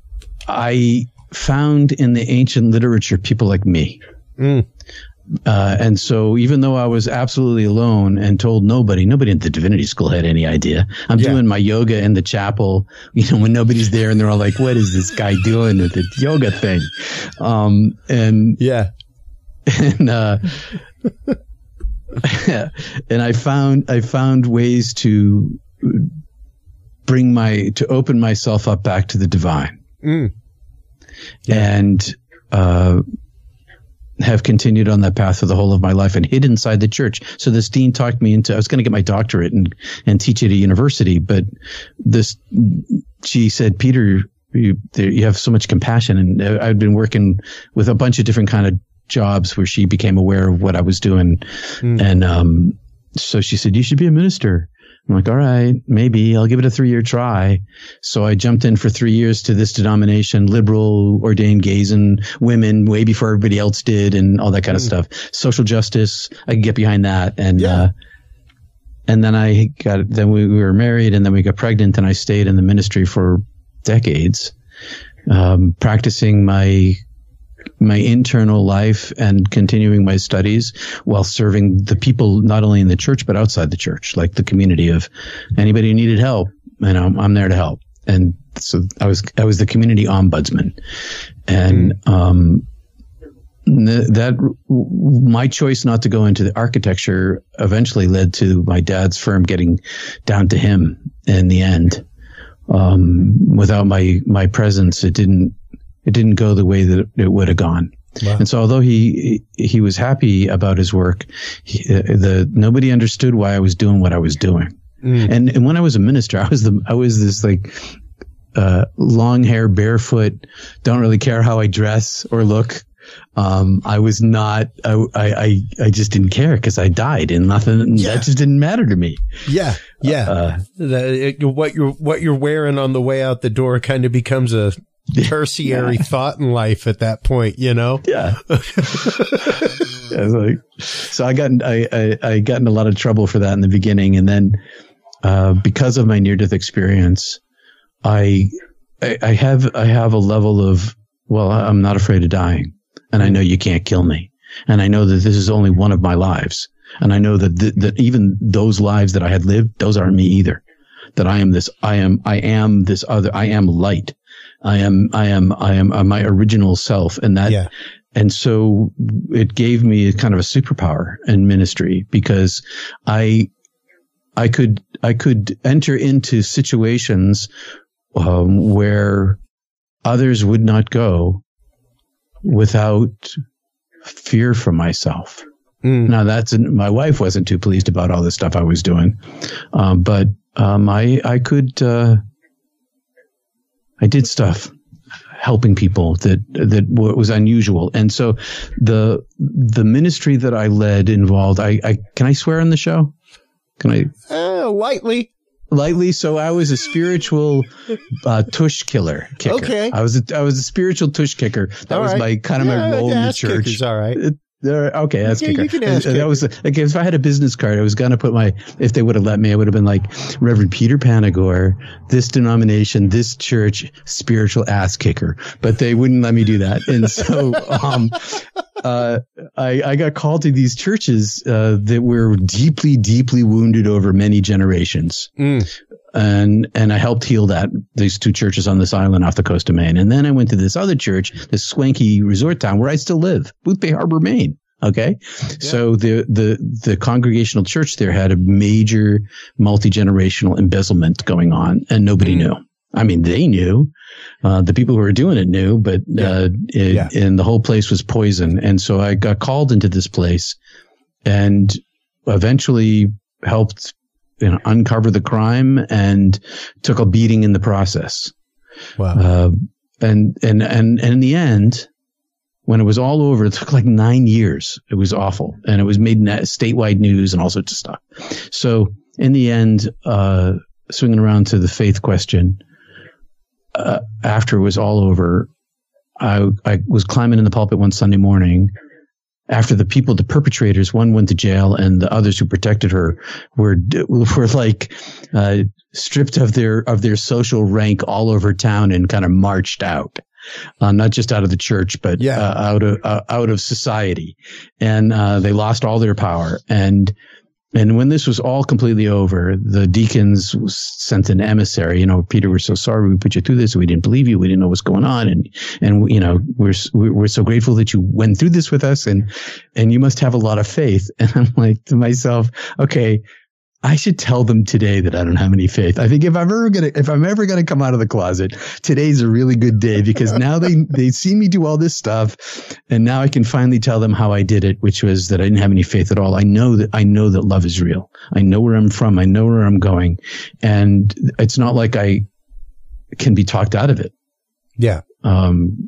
I found in the ancient literature people like me. Mm. Uh, and so even though I was absolutely alone and told nobody, nobody at the divinity school had any idea. I'm yeah. doing my yoga in the chapel, you know, when nobody's there, and they're all like, what is this guy doing with the yoga thing? Um, and yeah. And, uh, and I found, I found ways to bring my, to open myself up back to the divine. Mm. Yeah. And, uh, have continued on that path for the whole of my life and hid inside the church. So this dean talked me into, I was going to get my doctorate and, and teach at a university, but this, she said, Peter, you, you have so much compassion. And I've been working with a bunch of different kind of jobs where she became aware of what I was doing. Mm. And, um, so she said, you should be a minister. I'm like, all right, maybe I'll give it a three year try. So I jumped in for three years to this denomination, liberal, ordained gays and women way before everybody else did and all that kind of mm. stuff. Social justice, I could get behind that. And, yeah. uh, and then I got, then we, we were married and then we got pregnant and I stayed in the ministry for decades, um, practicing my, my internal life and continuing my studies while serving the people, not only in the church, but outside the church, like the community of anybody who needed help. You know, I'm there to help. And so I was, I was the community ombudsman and, mm. um, that my choice not to go into the architecture eventually led to my dad's firm getting down to him in the end. Um, without my, my presence, it didn't, it didn't go the way that it would have gone. Wow. And so although he, he was happy about his work, he, the, nobody understood why I was doing what I was doing. Mm. And, and when I was a minister, I was the, I was this like, uh, long hair, barefoot, don't really care how I dress or look. Um, I was not, I, I, I just didn't care because I died and nothing, yeah. that just didn't matter to me. Yeah. Yeah. Uh, the, it, what you're, what you're wearing on the way out the door kind of becomes a tertiary yeah. thought in life at that point, you know? Yeah. yeah like, so I got, I, I, I got in a lot of trouble for that in the beginning. And then, uh, because of my near death experience, I, I, I have, I have a level of, well, I'm not afraid of dying. And I know you can't kill me. And I know that this is only one of my lives. And I know that, th- that even those lives that I had lived, those aren't me either. That I am this, I am, I am this other, I am light. I am, I am, I am uh, my original self. And that, yeah. and so it gave me a kind of a superpower in ministry because I, I could, I could enter into situations, um, where others would not go without fear for myself. Mm. Now that's, my wife wasn't too pleased about all the stuff I was doing. Um, but, um, I, I could, uh, I did stuff helping people that, that was unusual. And so the, the ministry that I led involved, I, I, can I swear on the show? Can I? Uh, lightly. Lightly, so I was a spiritual uh, tush killer kicker. Okay, I was a, I was a spiritual tush kicker. That all was right. my kind of yeah, my role in the church. Kickers, all right. It, okay, that's yeah, kicker. You can ask and, and that was like if I had a business card, I was gonna put my if they would have let me, I would have been like Reverend Peter Panagore, this denomination, this church, spiritual ass kicker. But they wouldn't let me do that, and so um, uh, I, I got called to these churches uh, that were deeply, deeply wounded over many generations. Mm. And, and I helped heal that, these two churches on this island off the coast of Maine. And then I went to this other church, this swanky resort town where I still live, Boothbay Harbor, Maine. Okay. Yeah. So the, the, the congregational church there had a major multi-generational embezzlement going on and nobody mm. knew. I mean, they knew, uh, the people who were doing it knew, but, yeah. uh, it, yeah. and the whole place was poison. And so I got called into this place and eventually helped, you know, uncover the crime and took a beating in the process. Wow. Uh, and, and, and, and in the end, when it was all over, it took like nine years. It was awful. And it was made statewide news and all sorts of stuff. So in the end, uh, swinging around to the faith question, uh, after it was all over, I, I was climbing in the pulpit one Sunday morning after the people, the perpetrators, one went to jail and the others who protected her were, were like, uh, stripped of their, of their social rank all over town and kind of marched out. Uh, not just out of the church, but yeah. uh, out of, uh, out of society. And, uh, they lost all their power. And, and when this was all completely over, the deacons sent an emissary, you know, Peter, we're so sorry we put you through this. We didn't believe you. We didn't know what's going on. And, and, you know, we're, we're so grateful that you went through this with us and, and you must have a lot of faith. And I'm like to myself, okay, I should tell them today that I don't have any faith. I think if I'm ever going to, if I'm ever going to come out of the closet, today's a really good day because now they, they see me do all this stuff. And now I can finally tell them how I did it, which was that I didn't have any faith at all. I know that, I know that love is real. I know where I'm from. I know where I'm going. And it's not like I can be talked out of it. Yeah. Um,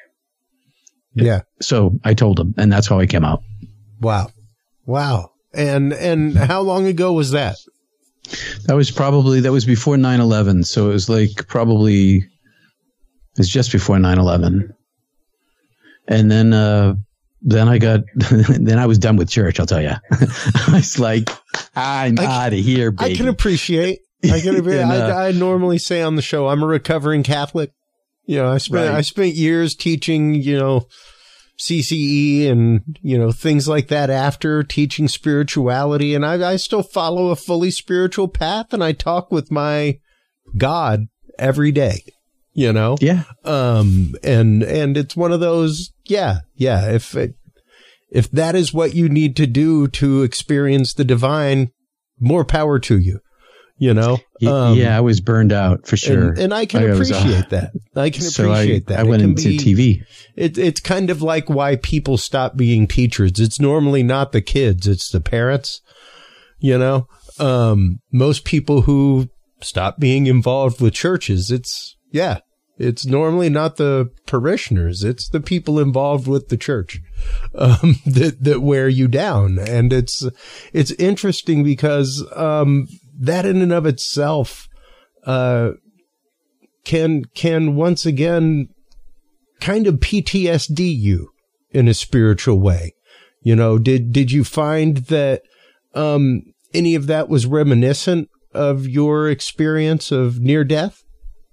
yeah. So I told them, and that's how I came out. Wow. Wow. And, and how long ago was that? That was probably, that was before nine eleven. So it was like probably, it was just before nine eleven. And then, uh, then I got, then I was done with church, I'll tell you. I was like, I'm out of here, baby. I can appreciate, I can appreciate, and, uh, I, I normally say on the show, I'm a recovering Catholic. You know, I spent, Right. I spent years teaching, you know, C C E and, you know, things like that after teaching spirituality. And I, I still follow a fully spiritual path, and I talk with my God every day, you know? Yeah. Um, and, and it's one of those, yeah, yeah. If, it, if that is what you need to do to experience the divine, more power to you, you know? Um, yeah, I was burned out for sure. And, and I can I was, appreciate uh, that. I can so appreciate I, that. I went it into be, T V. It, it's kind of like why people stop being teachers. It's normally not the kids, it's the parents. You know, um, most people who stop being involved with churches, it's, yeah, it's normally not the parishioners. It's the people involved with the church, um, that, that wear you down. And it's, it's interesting because, um, that in and of itself, uh, can, can once again kind of P T S D you in a spiritual way. You know, did, did you find that, um, any of that was reminiscent of your experience of near death?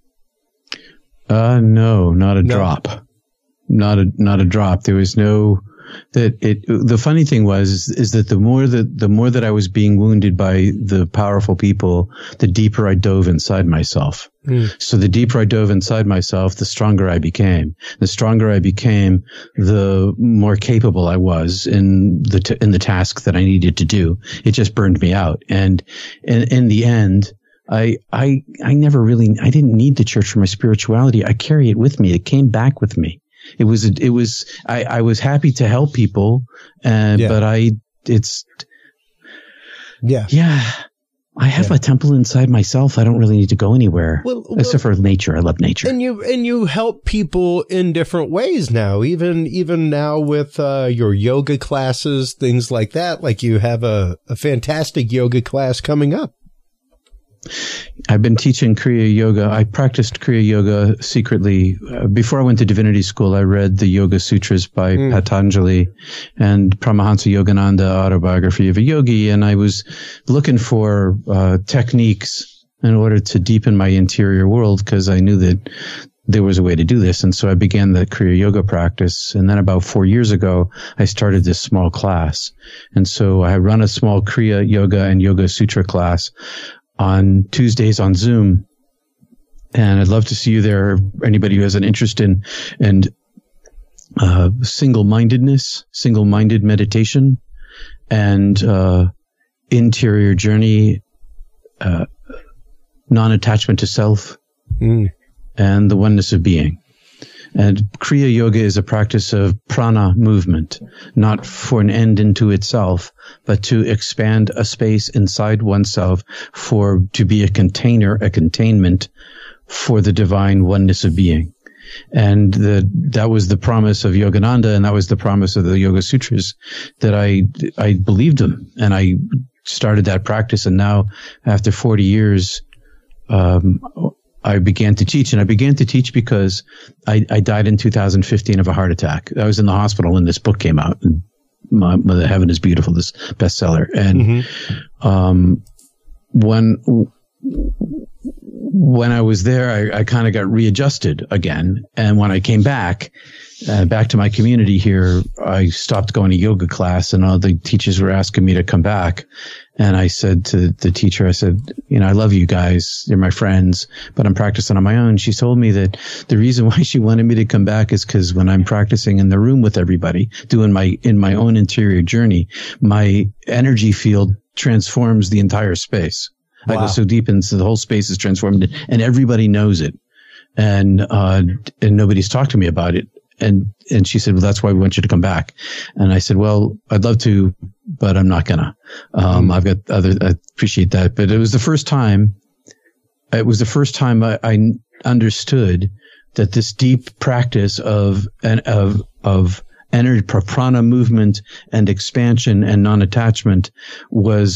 Uh, no, not a No. drop. Not a, not a drop. There was no, that it, the funny thing was, is, is that the more that, the more that I was being wounded by the powerful people, the deeper I dove inside myself. Mm. So the deeper I dove inside myself, the stronger I became. The stronger I became, the more capable I was in the, t- in the task that I needed to do. It just burned me out. And in, in the end, I, I, I never really, I didn't need the church for my spirituality. I carry it with me. It came back with me. It was, it was, I, I was happy to help people, uh, yeah. but I, it's, yeah, yeah, I have yeah. a temple inside myself. I don't really need to go anywhere, well, well, except for nature. I love nature. And you, and you help people in different ways now, even, even now with, uh, your yoga classes, things like that. Like you have a, a fantastic yoga class coming up. I've been teaching Kriya Yoga. I practiced Kriya Yoga secretly. Uh, before I went to divinity school, I read the Yoga Sutras by mm. Patanjali and Paramahansa Yogananda, Autobiography of a Yogi, and I was looking for uh, techniques in order to deepen my interior world because I knew that there was a way to do this. And so I began the Kriya Yoga practice. And then about four years ago, I started this small class. And so I run a small Kriya Yoga and Yoga Sutra class on Tuesdays on Zoom. And I'd love to see you there. Anybody who has an interest in, in, uh, single-mindedness, single-minded meditation and, uh, interior journey, uh, non-attachment to self mm. and the oneness of being. And Kriya Yoga is a practice of prana movement, not for an end into itself, but to expand a space inside oneself for, to be a container, a containment for the divine oneness of being. And the, that was the promise of Yogananda, and that was the promise of the Yoga Sutras, that I, I believed them. And I started that practice. And now, after forty years, um, I began to teach, and I began to teach because I, I died in two thousand fifteen of a heart attack. I was in the hospital when this book came out, My, Mother Heaven is Beautiful, this bestseller. And, mm-hmm. um, when, when I was there, I, I kind of got readjusted again. And when I came back, uh, back to my community here, I stopped going to yoga class, and all the teachers were asking me to come back. And I said to the teacher, I said, you know, I love you guys. You're my friends, but I'm practicing on my own. She told me that the reason why she wanted me to come back is because when I'm practicing in the room with everybody, doing my, in my own interior journey, my energy field transforms the entire space. Wow. I go so deep into the whole space is transformed, and everybody knows it. And, uh, and nobody's talked to me about it. And, and she said, well, that's why we want you to come back. And I said, well, I'd love to, but I'm not gonna. Um, mm. I've got other, I appreciate that. But it was the first time, it was the first time I, I understood that this deep practice of, of, of energy, prana movement and expansion and non-attachment was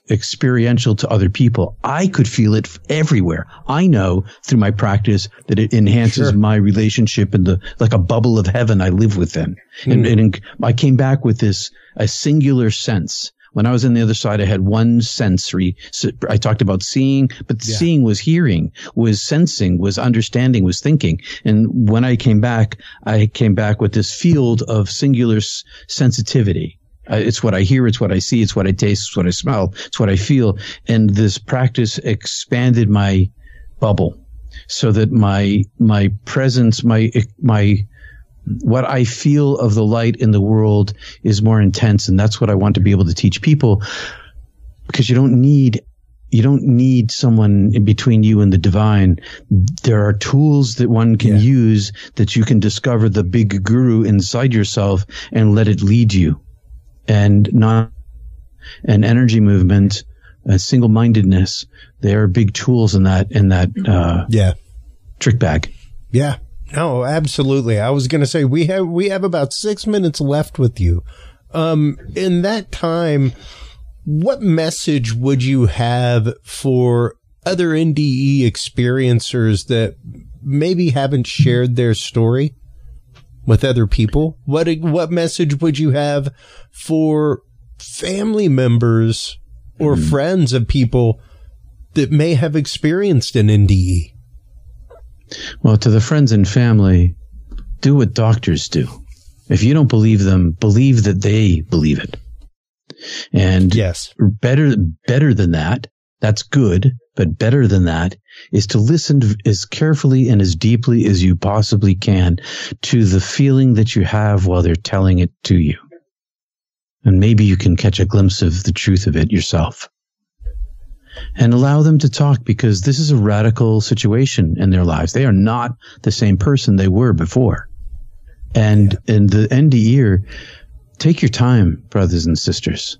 experiential to other people. I could feel it everywhere. I know through my practice that it enhances sure. my relationship in the, like a bubble of heaven I live within. Mm. And, and I came back with this, a singular sense. When I was on the other side, I had one sensory. I talked about seeing, but yeah. seeing was hearing, was sensing, was understanding, was thinking. And when I came back, I came back with this field of singular s- sensitivity. Uh, it's what I hear, it's what I see, it's what I taste, it's what I smell, it's what I feel. And this practice expanded my bubble so that my, my presence, my, my, what I feel of the light in the world is more intense. And that's what I want to be able to teach people, because you don't need, you don't need someone in between you and the divine. There are tools that one can yeah. use that you can discover the big guru inside yourself and let it lead you. And not an energy movement, a single-mindedness. They are big tools in that, in that, uh, yeah. trick bag. Yeah. No, absolutely. I was going to say we have we have about six minutes left with you. Um, in that time, what message would you have for other N D E experiencers that maybe haven't shared their story with other people? What what message would you have for family members or mm-hmm. friends of people that may have experienced an N D E? Well, to the friends and family, do what doctors do. If you don't believe them, believe that they believe it. And yes, better, better than that, that's good, but better than that is to listen as carefully and as deeply as you possibly can to the feeling that you have while they're telling it to you. And maybe you can catch a glimpse of the truth of it yourself. And allow them to talk, because this is a radical situation in their lives. They are not the same person they were before. And yeah. in the N D E, take your time, brothers and sisters.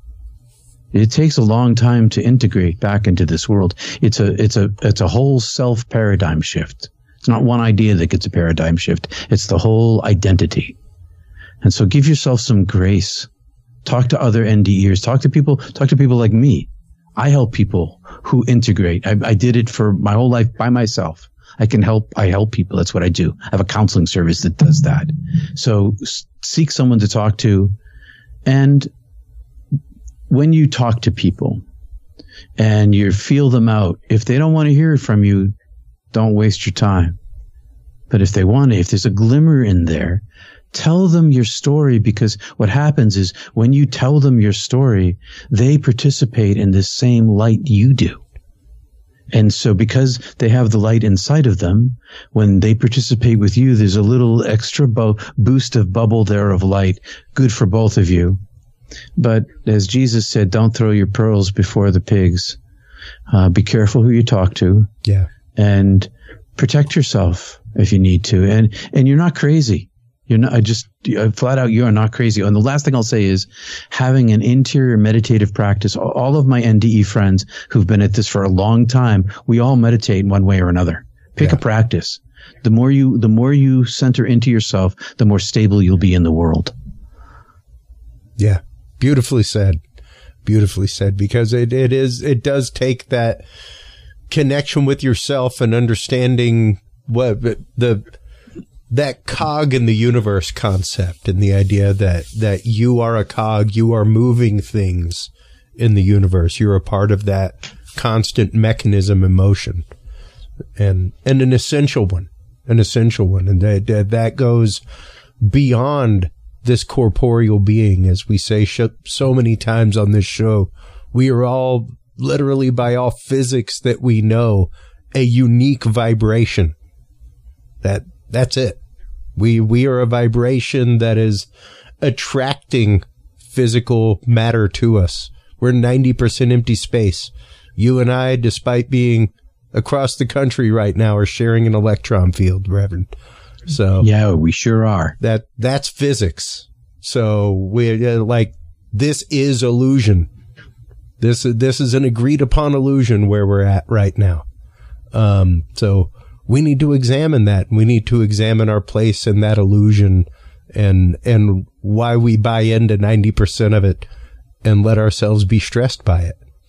It takes a long time to integrate back into this world. It's a, it's a, it's a whole self paradigm shift. It's not one idea that gets a paradigm shift. It's the whole identity. And so give yourself some grace. Talk to other N D Ers. Talk to people, talk to people like me. I help people who integrate. I, I did it for my whole life by myself. I can help, I help people. That's what I do. I have a counseling service that does that. So seek someone to talk to. And when you talk to people and you feel them out, if they don't want to hear it from you, don't waste your time. But if they want to, if there's a glimmer in there, tell them your story, because what happens is when you tell them your story, they participate in the same light you do. And so because they have the light inside of them, when they participate with you, there's a little extra bo- boost of bubble there of light, good for both of you. But as Jesus said, don't throw your pearls before the pigs. Uh, be careful who you talk to. Yeah. And protect yourself if you need to. And, and you're not crazy. You're not, I just, flat out, you are not crazy. And the last thing I'll say is having an interior meditative practice. All of my N D E friends who've been at this for a long time, we all meditate in one way or another. Pick yeah. a practice. The more you, the more you center into yourself, the more stable you'll be in the world. Yeah. Beautifully said. Beautifully said, because it, it is, it does take that connection with yourself and understanding what the, that cog in the universe concept, and the idea that, that you are a cog, you are moving things in the universe. You're a part of that constant mechanism in motion, and, and an essential one, an essential one. And that, that goes beyond this corporeal being. As we say so many times on this show, we are all, literally by all physics that we know, a unique vibration. That, that's it. We, we are a vibration that is attracting physical matter to us. We're ninety percent empty space. You and I, despite being across the country right now, are sharing an electron field, Reverend. So yeah, we sure are. That, that's physics. So we're uh, like, this is illusion. This, this is an agreed upon illusion where we're at right now. Um, so we need to examine that. We need to examine our place in that illusion, and, and why we buy into ninety percent of it and let ourselves be stressed by it.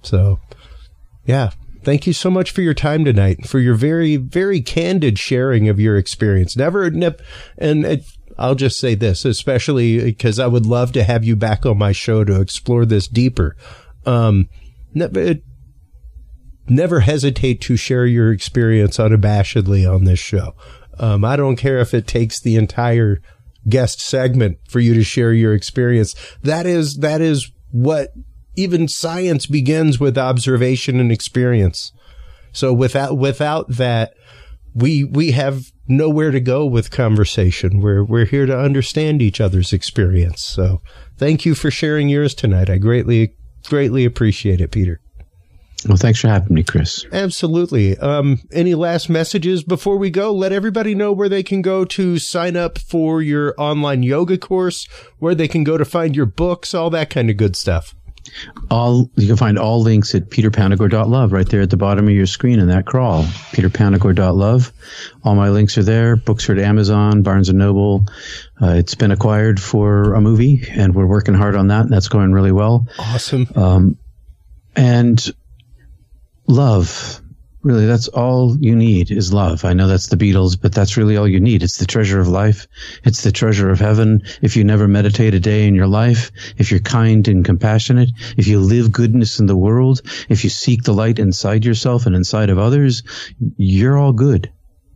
So, yeah. Thank you so much for your time tonight, for your very, very candid sharing of your experience. Never, ne- and it, I'll just say this, especially because I would love to have you back on my show to explore this deeper. Um, never, never hesitate to share your experience unabashedly on this show. Um, I don't care if it takes the entire guest segment for you to share your experience. That is, that is what even science begins with, observation and experience. So without, without that, we, we have nowhere to go with conversation. We're, we're here to understand each other's experience. So thank you for sharing yours tonight. I greatly, greatly appreciate it, Peter. Well, thanks for having me, Chris. Absolutely. Um, any last messages before we go? Let everybody know where they can go to sign up for your online yoga course, where they can go to find your books, all that kind of good stuff. All you can find all links at peter panagore dot love right there at the bottom of your screen in that crawl. peter panagore dot love. All my links are there. Books are at Amazon, Barnes and Noble. Uh, it's been acquired for a movie, and we're working hard on that. And that's going really well. Awesome. Um, and love. Really, that's all you need is love. I know that's the Beatles, but that's really all you need. It's the treasure of life. It's the treasure of heaven. If you never meditate a day in your life, if you're kind and compassionate, if you live goodness in the world, if you seek the light inside yourself and inside of others, you're all good.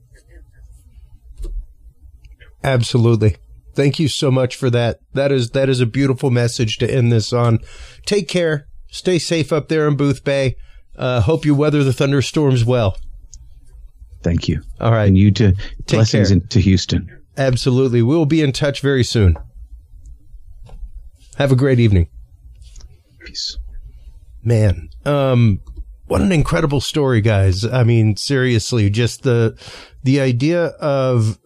Absolutely. Thank you so much for that. That is, that is a beautiful message to end this on. Take care. Stay safe up there in Booth Bay. Uh, hope you weather the thunderstorms well. Thank you. All right. And you to Take blessings care. In, to Houston. Absolutely. We'll be in touch very soon. Have a great evening. Peace. Man, um, what an incredible story, guys. I mean, seriously, just the, the idea of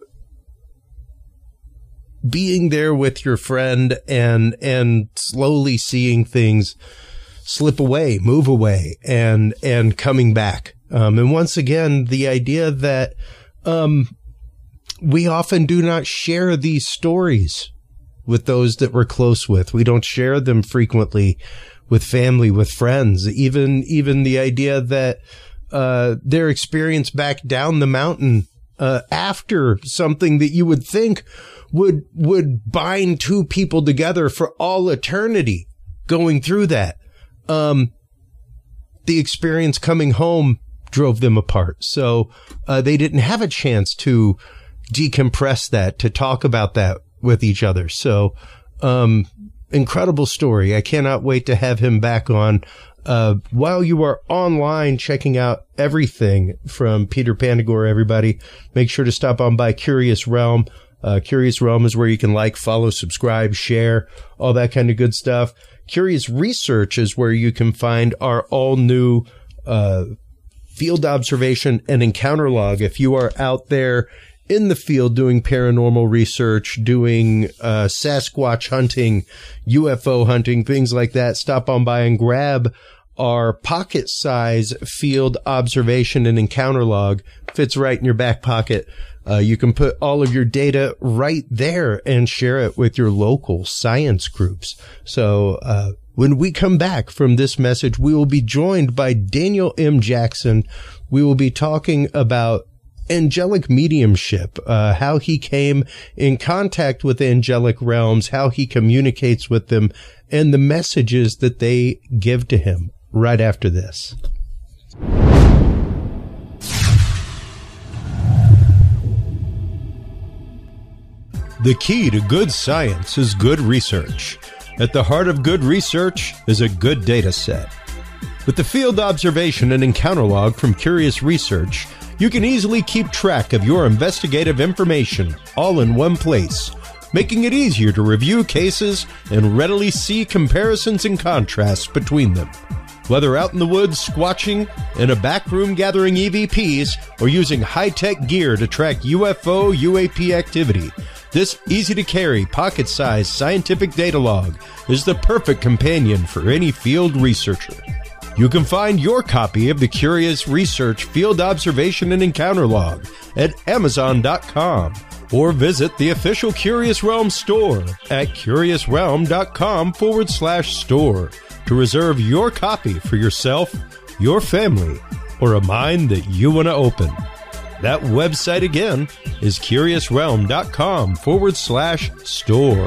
being there with your friend and, and slowly seeing things slip away, move away, and, and coming back. Um, and once again, the idea that, um, we often do not share these stories with those that we're close with. We don't share them frequently with family, with friends, even, even the idea that, uh, their experience back down the mountain, uh, after something that you would think would, would bind two people together for all eternity going through that. Um, the experience coming home drove them apart. So, uh, they didn't have a chance to decompress that, to talk about that with each other. So, um, incredible story. I cannot wait to have him back on. Uh, while you are online checking out everything from Peter Panagore, everybody, make sure to stop on by Curious Realm. Uh, Curious Realm is where you can like, follow, subscribe, share, all that kind of good stuff. Curious Research is where you can find our all new, uh, field observation and encounter log. If you are out there in the field doing paranormal research, doing, uh, Sasquatch hunting, U F O hunting, things like that, stop on by and grab our pocket size field observation and encounter log. Fits right in your back pocket. Uh, you can put all of your data right there and share it with your local science groups. So, uh, when we come back from this message, we will be joined by Daniel M. Jackson. We will be talking about angelic mediumship, uh, how he came in contact with angelic realms, how he communicates with them, and the messages that they give to him right after this. The key to good science is good research. At the heart of good research is a good data set. With the field observation and encounter log from Curious Research, you can easily keep track of your investigative information all in one place, making it easier to review cases and readily see comparisons and contrasts between them. Whether out in the woods squatching, in a back room gathering E V Ps, or using high-tech gear to track U F O, U A P activity, this easy-to-carry, pocket-sized scientific data log is the perfect companion for any field researcher. You can find your copy of the Curious Research Field Observation and Encounter Log at Amazon dot com or visit the official Curious Realm store at curiousrealm.com forward slash store. to reserve your copy for yourself, your family, or a mind that you want to open. That website again is curiousrealm.com forward slash store.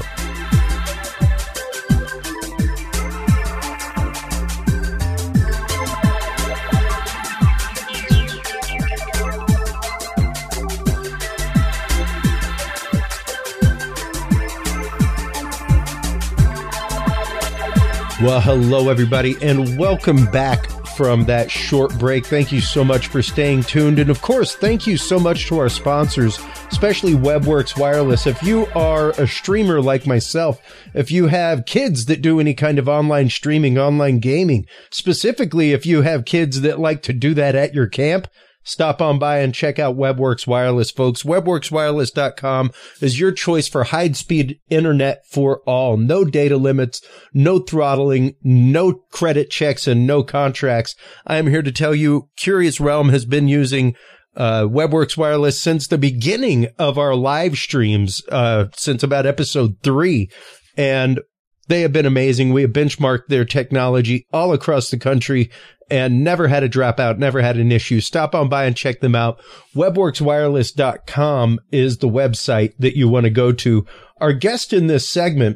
Well, hello, everybody, and welcome back from that short break. Thank you so much for staying tuned. And, of course, thank you so much to our sponsors, especially WebWorks Wireless. If you are a streamer like myself, if you have kids that do any kind of online streaming, online gaming, specifically if you have kids that like to do that at your camp, stop on by and check out WebWorks Wireless, folks. webworks wireless dot com is your choice for high-speed internet for all. No data limits, no throttling, no credit checks, and no contracts. I am here to tell you Curious Realm has been using uh WebWorks Wireless since the beginning of our live streams, uh since about episode three. And they have been amazing. We have benchmarked their technology all across the country and never had a dropout, never had an issue. Stop on by and check them out. webworks wireless dot com is the website that you want to go to. Our guest in this segment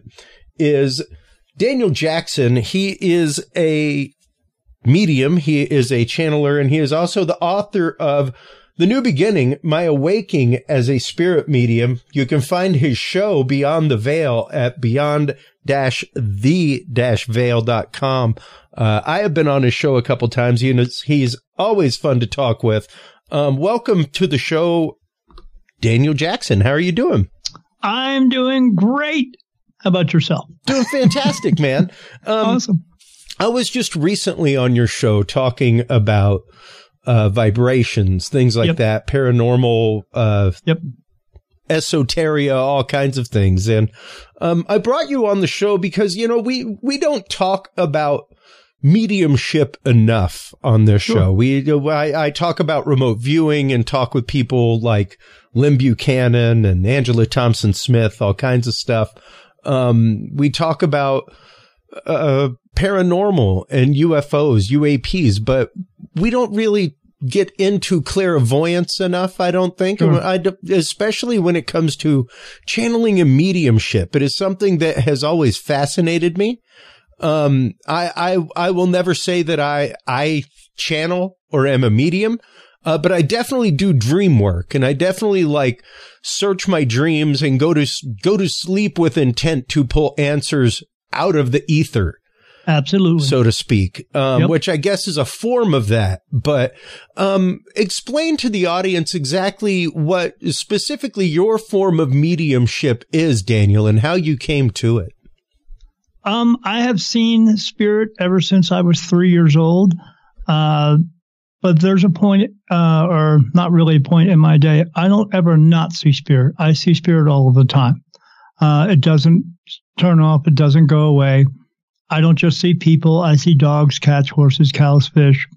is Daniel Jackson. He is a medium. He is a channeler, and he is also the author of The New Beginning, My Awakening as a Spirit Medium. You can find his show Beyond the Veil at beyond dash the dash veil dot com. Uh, I have been on his show a couple times. He is, he's always fun to talk with. Um, welcome to the show, Daniel Jackson. How are you doing? I'm doing great. How about yourself? Doing fantastic, man. Um, awesome. I was just recently on your show talking about uh, vibrations, things like yep. that, paranormal, uh, yep. esoteria, all kinds of things. And um, I brought you on the show because, you know, we, we don't talk about mediumship enough on this sure. show. We, I, I talk about remote viewing and talk with people like Lynn Buchanan and Angela Thompson Smith, all kinds of stuff. Um, we talk about uh, paranormal and U F Os, U A Ps, but we don't really get into clairvoyance enough, I don't think, sure. I, especially when it comes to channeling and mediumship. It is something that has always fascinated me. Um, I, I, I will never say that I, I channel or am a medium, uh, but I definitely do dream work, and I definitely like search my dreams and go to, go to sleep with intent to pull answers out of the ether. Absolutely. So to speak, um, yep. which I guess is a form of that. But um, explain to the audience exactly what specifically your form of mediumship is, Daniel, and how you came to it. Um, I have seen spirit ever since I was three years old. Uh, but there's a point, uh, or not really a point in my day. I don't ever not see spirit. I see spirit all of the time. Uh, it doesn't turn off. It doesn't go away. I don't just see people. I see dogs, cats, horses, cows, fish.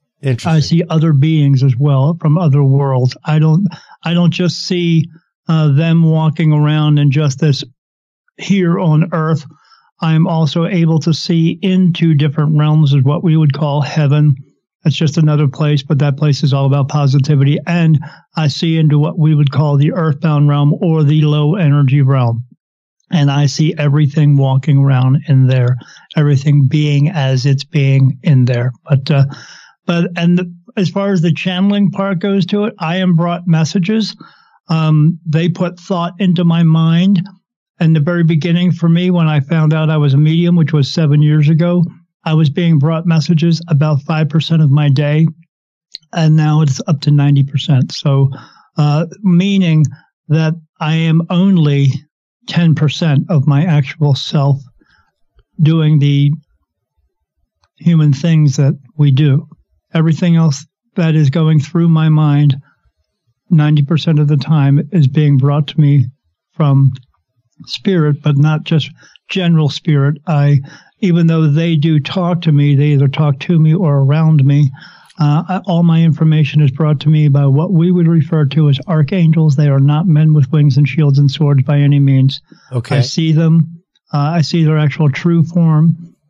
I see other beings as well from other worlds. I don't, I don't just see uh, them walking around in just this here on earth. I'm also able to see into different realms of what we would call heaven. It's just another place, but that place is all about positivity. And I see into what we would call the earthbound realm or the low energy realm. And I see everything walking around in there, everything being as it's being in there. But, uh, but, and the, as far as the channeling part goes to it, I am brought messages. Um, they put thought into my mind. In the very beginning for me, when I found out I was a medium, which was seven years ago, I was being brought messages about five percent of my day. And now it's up to ninety percent. So, uh, meaning that I am only ten percent of my actual self doing the human things that we do. Everything else that is going through my mind, ninety percent of the time is being brought to me from spirit, but not just general spirit. I, even though they do talk to me, they either talk to me or around me. Uh, all my information is brought to me by what we would refer to as archangels. They are not men with wings and shields and swords by any means. Okay. I see them. Uh, I see their actual true form.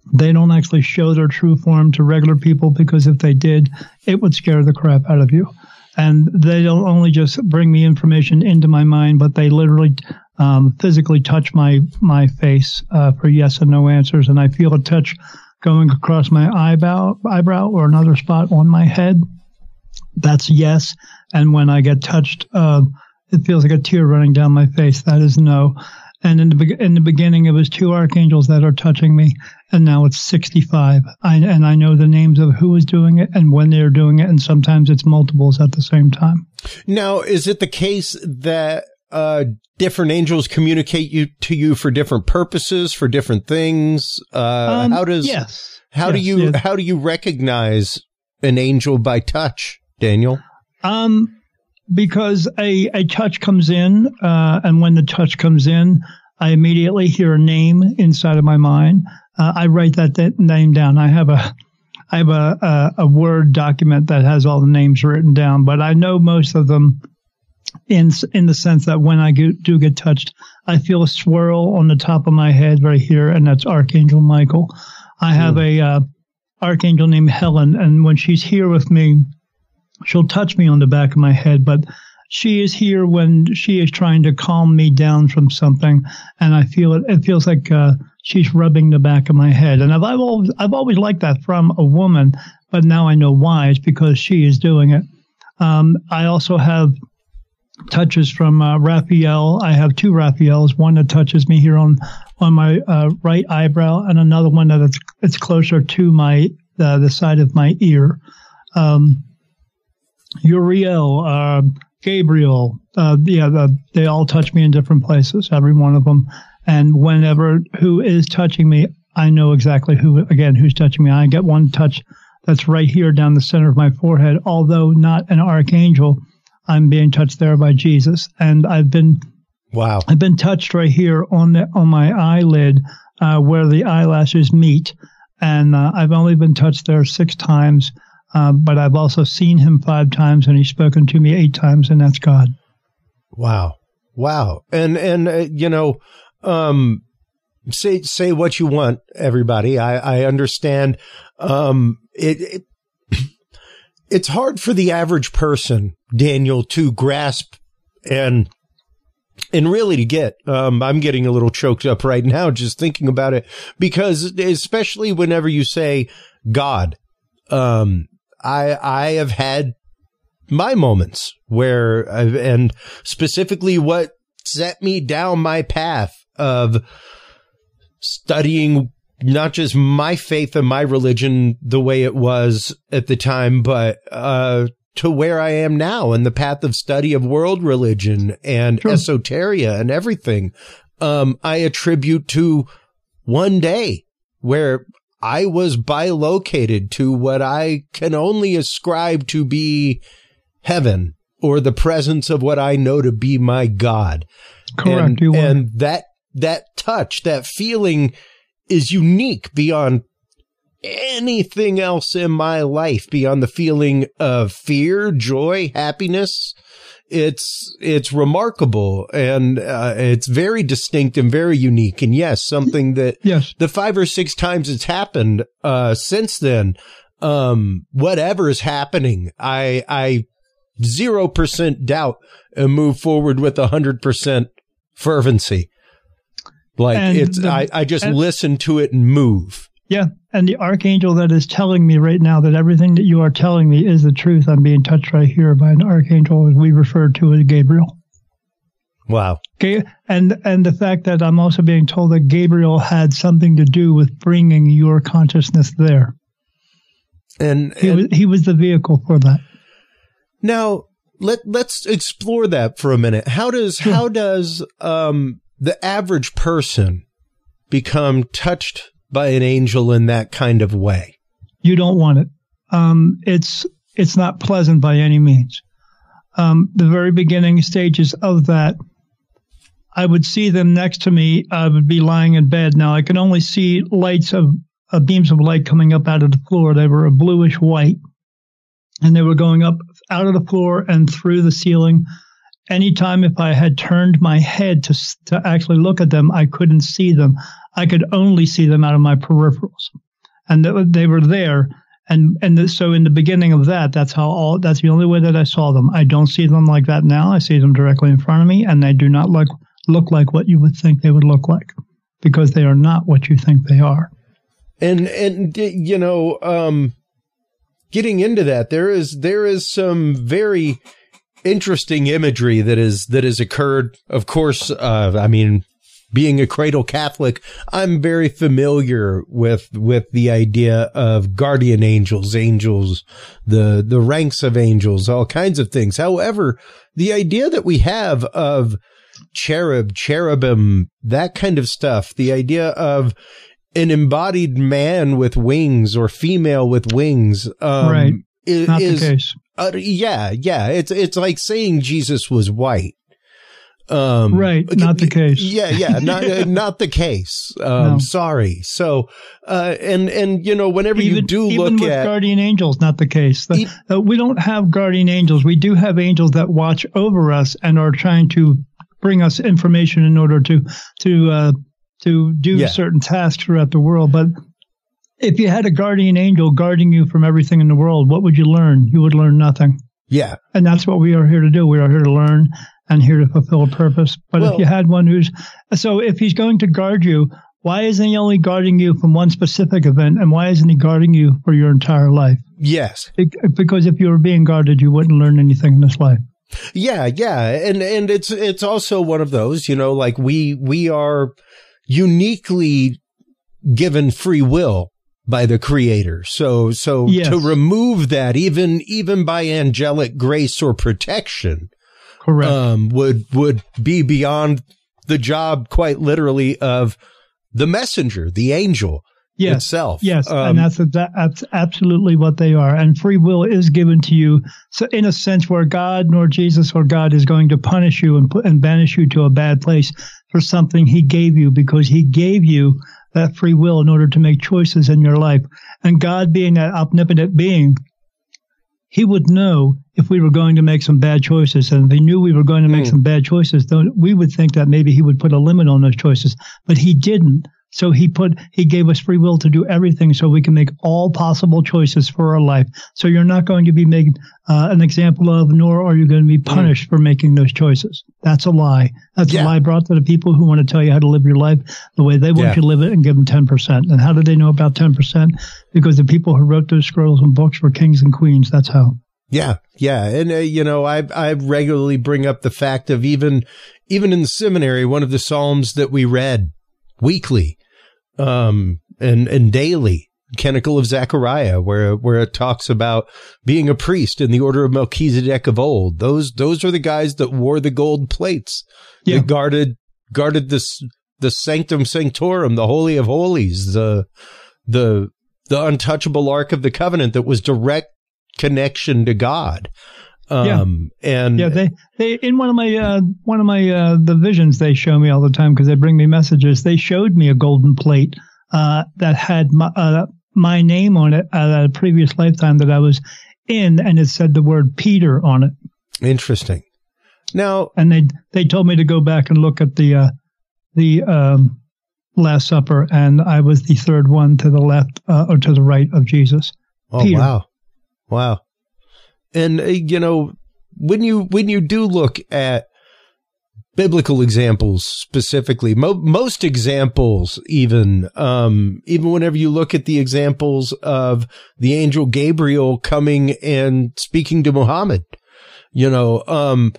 They don't actually show their true form to regular people, because if they did, it would scare the crap out of you. And they don't only just bring me information into my mind, but they literally um, physically touch my, my face uh, for yes and no answers. And I feel a touch going across my eyebrow, eyebrow or another spot on my head. That's yes. And when I get touched, uh, it feels like a tear running down my face. That is no. And in the be- in the beginning, it was two archangels that are touching me, and now it's sixty-five. I, and I know the names of who is doing it and when they're doing it, and sometimes it's multiples at the same time. Now, is it the case that uh, different angels communicate you to you for different purposes, for different things? Uh, Um, how does yes. how Yes, do you yes. how do you recognize an angel by touch, Daniel? Um, because a, a touch comes in, uh, and when the touch comes in, I immediately hear a name inside of my mind. Uh, I write that, that name down. I have a, I have a, a, a Word document that has all the names written down, but I know most of them in, in the sense that when I get, do get touched, I feel a swirl on the top of my head right here, and that's Archangel Michael. I have mm. a, uh, archangel named Helen, and when she's here with me, she'll touch me on the back of my head, but she is here when she is trying to calm me down from something, and I feel it. It feels like uh, she's rubbing the back of my head, and I've, I've always I've always liked that from a woman, but now I know why. It's because she is doing it. Um, I also have touches from uh, Raphael. I have two Raphaels. One that touches me here on on my uh, right eyebrow, and another one that it's it's closer to my uh, the side of my ear. Um, Uriel, uh, Gabriel, uh, yeah, the, they all touch me in different places, every one of them. And whenever who is touching me, I know exactly who, again, who's touching me. I get one touch that's right here down the center of my forehead. Although not an archangel, I'm being touched there by Jesus. And I've been, wow, I've been touched right here on the, on my eyelid, uh, where the eyelashes meet. And, uh, I've only been touched there six times. Uh, but I've also seen him five times, and he's spoken to me eight times, and that's God. Wow. Wow. And, and, uh, you know, um, say, say what you want, everybody. I, I understand. Um, it, it, it's hard for the average person, Daniel, to grasp and, and really to get, um, I'm getting a little choked up right now just thinking about it, because especially whenever you say God, um, I, I have had my moments where I've, and specifically what set me down my path of studying not just my faith and my religion the way it was at the time, but, uh, to where I am now in the path of study of world religion and sure. esoteria and everything. Um, I attribute to one day where I was bilocated to what I can only ascribe to be heaven, or the presence of what I know to be my God. Correct. And, and that, that touch, that feeling is unique beyond anything else in my life, beyond the feeling of fear, joy, happiness. It's, it's remarkable, and uh, it's very distinct and very unique. And yes, something that yes. the five or six times it's happened, uh, since then, um, whatever is happening, I, I zero percent doubt and move forward with a hundred percent fervency. Like and it's, the, I, I just and, listen to it and move. Yeah. And the archangel that is telling me right now that everything that you are telling me is the truth. I'm being touched right here by an archangel we refer to as Gabriel. Wow. Okay. And, and the fact that I'm also being told that Gabriel had something to do with bringing your consciousness there. And, he, and was, he was the vehicle for that. Now let, let's explore that for a minute. How does, sure. how does, um, the average person become touched by an angel in that kind of way? You don't want it. Um, it's, it's not pleasant by any means. Um, the very beginning stages of that, I would see them next to me. I would be lying in bed. Now I can only see lights of, uh, beams of light coming up out of the floor. They were a bluish white, and they were going up out of the floor and through the ceiling. Anytime if I had turned my head to to actually look at them, I couldn't see them. I could only see them out of my peripherals, and th- they were there. And and the, so in the beginning of that, that's how all that's the only way that I saw them. I don't see them like that now. I see them directly in front of me, and they do not look look like what you would think they would look like, because they are not what you think they are. And and you know, um, getting into that, there is there is some very interesting imagery that is that has occurred. Of course, uh, I mean, being a cradle Catholic, I'm very familiar with with the idea of guardian angels, angels, the the ranks of angels, all kinds of things. However, the idea that we have of cherub, cherubim, that kind of stuff, the idea of an embodied man with wings or female with wings, um, right? Is, Not is, the case. Uh, yeah, yeah. It's it's like saying Jesus was white. Um, right, not the case. Yeah, yeah, not uh, not the case. Um, No. Sorry. So, uh, and and you know, whenever even, you do even look with at guardian angels, not the case. The, E- uh, we don't have guardian angels. We do have angels that watch over us and are trying to bring us information in order to to uh, to do Yeah. certain tasks throughout the world. But if you had a guardian angel guarding you from everything in the world, what would you learn? You would learn nothing. yeah, And that's what we are here to do. We are here to learn and here to fulfill a purpose. But Well- if you had one who's, so if he's going to guard you, why isn't he only guarding you from one specific event? And why isn't he guarding you for your entire life? yes, It, because if you were being guarded, you wouldn't learn anything in this life. yeah, yeah, and and it's it's also one of those, you know, like we we are uniquely given free will by the Creator. So so Yes. to remove that, even even by angelic grace or protection, Correct. um, would would be beyond the job, quite literally, of the messenger, the angel yes. itself. Yes. Um, and that's, exa- that's absolutely what they are. And free will is given to you. So in a sense where God nor Jesus or God is going to punish you and put, and banish you to a bad place for something he gave you, because he gave you that free will in order to make choices in your life. And God, being that omnipotent being, he would know if we were going to make some bad choices. And if he knew we were going to make Mm. some bad choices, then we would think that maybe he would put a limit on those choices. But he didn't. So he put, he gave us free will to do everything so we can make all possible choices for our life. So you're not going to be made uh, an example of, nor are you going to be punished mm. for making those choices. That's a lie. That's Yeah. a lie brought to the people who want to tell you how to live your life the way they want Yeah. you to live it, and give them ten percent. And how do they know about ten percent? Because the people who wrote those scrolls and books were kings and queens. That's how. Yeah, yeah, and uh, you know, I I regularly bring up the fact of even even in the seminary, one of the psalms that we read weekly, um, and and daily, Canticle of Zechariah, where where it talks about being a priest in the order of Melchizedek of old. Those those are the guys that wore the gold plates, Yeah. that guarded guarded this the sanctum sanctorum, the holy of holies, the the the untouchable Ark of the Covenant that was direct connection to God. Um, yeah. and yeah, they, they, in one of my, uh, one of my, uh, the visions they show me all the time, because they bring me messages. They showed me a golden plate, uh, that had my, uh, my name on it at a previous lifetime that I was in, and it said the word Peter on it. Interesting. Now, and they, they told me to go back and look at the, uh, the, um, Last Supper, and I was the third one to the left, uh, or to the right of Jesus. Oh, Peter. wow. Wow. And, uh, you know, when you, when you do look at biblical examples specifically, mo- most examples, even, um, even whenever you look at the examples of the angel Gabriel coming and speaking to Muhammad, you know, um,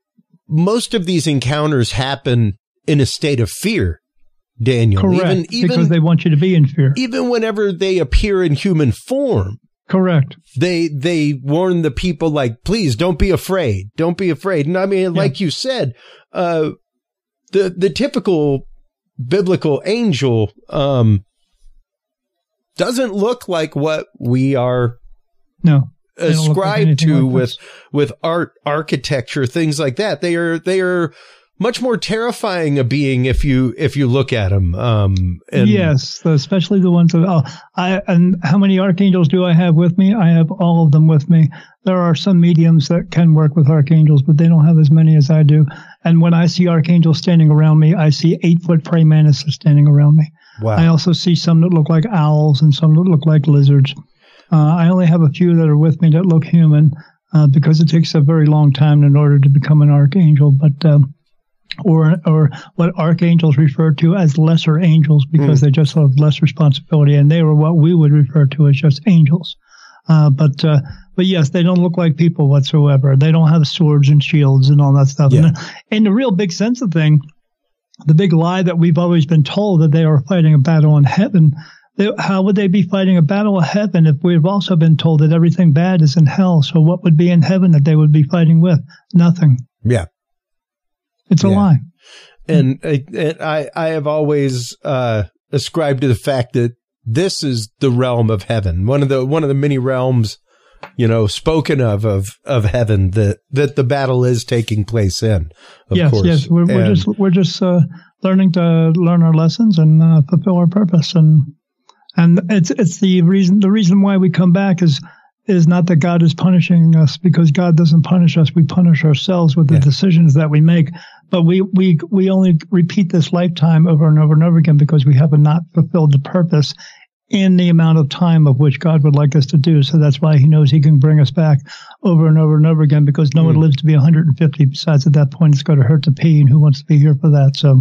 most of these encounters happen in a state of fear, Daniel. Correct. Even, even, because they want you to be in fear. even whenever they appear in human form. Correct. They they warn the people, like, please don't be afraid. Don't be afraid. And I mean, Yeah. like you said, uh, the the typical biblical angel um, doesn't look like what we are No. They don't look like ascribed anything to like with this. with art, architecture, things like that. They are they are much more terrifying a being if you if you look at them. Um, and Yes, especially the ones that oh, I and how many archangels do I have with me? I have all of them with me. There are some mediums that can work with archangels, but they don't have as many as I do. And when I see archangels standing around me, I see eight foot praying mantises standing around me. Wow. I also see some that look like owls and some that look like lizards. Uh, I only have a few that are with me that look human uh, because it takes a very long time in order to become an archangel, but um, or or what archangels refer to as lesser angels because mm. they just have less responsibility, and they were what we would refer to as just angels. Uh, but uh, but yes, they don't look like people whatsoever. They don't have swords and shields and all that stuff. Yeah. And in the real big sense of thing, the big lie that we've always been told that they are fighting a battle in heaven. They, how would they be fighting a battle of heaven if we've also been told that everything bad is in hell? So what would be in heaven that they would be fighting with? Nothing. Yeah. It's a yeah. lie. And, and I, I have always uh, ascribed to the fact that this is the realm of heaven. One of the, one of the many realms, you know, spoken of, of, of heaven that, that the battle is taking place in. Of yes, course. yes. We're, we're and, just, we're just uh, learning to learn our lessons and uh, fulfill our purpose. And, And it's it's the reason the reason why we come back is is not that God is punishing us, because God doesn't punish us. We punish ourselves with the yeah. decisions that we make. But we, we we only repeat this lifetime over and over and over again because we have not fulfilled the purpose in the amount of time of which God would like us to do. So that's why he knows he can bring us back over and over and over again, because no mm. one lives to be one hundred fifty. Besides, at that point, it's going to hurt to pee, and who wants to be here for that? So.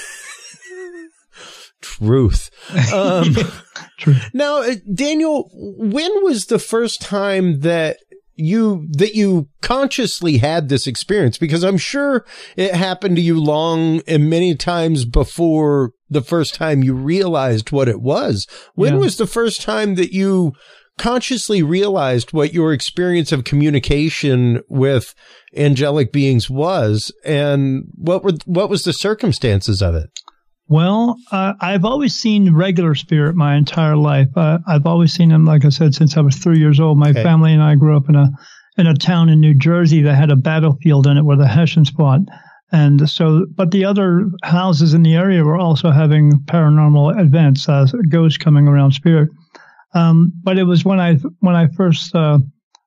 Truth. Um, yeah, true. Now, uh, Daniel, when was the first time that you that you consciously had this experience? Because I'm sure it happened to you long and many times before the first time you realized what it was. When yeah. was the first time that you consciously realized what your experience of communication with angelic beings was, and what were what was the circumstances of it? Well, uh, I've always seen regular spirit my entire life. Uh, I've always seen them, like I said, since I was three years old. My okay. family and I grew up in a in a town in New Jersey that had a battlefield in it where the Hessians fought. And so, but the other houses in the area were also having paranormal events, uh, ghosts coming around, spirit. Um, but it was when I when I first uh,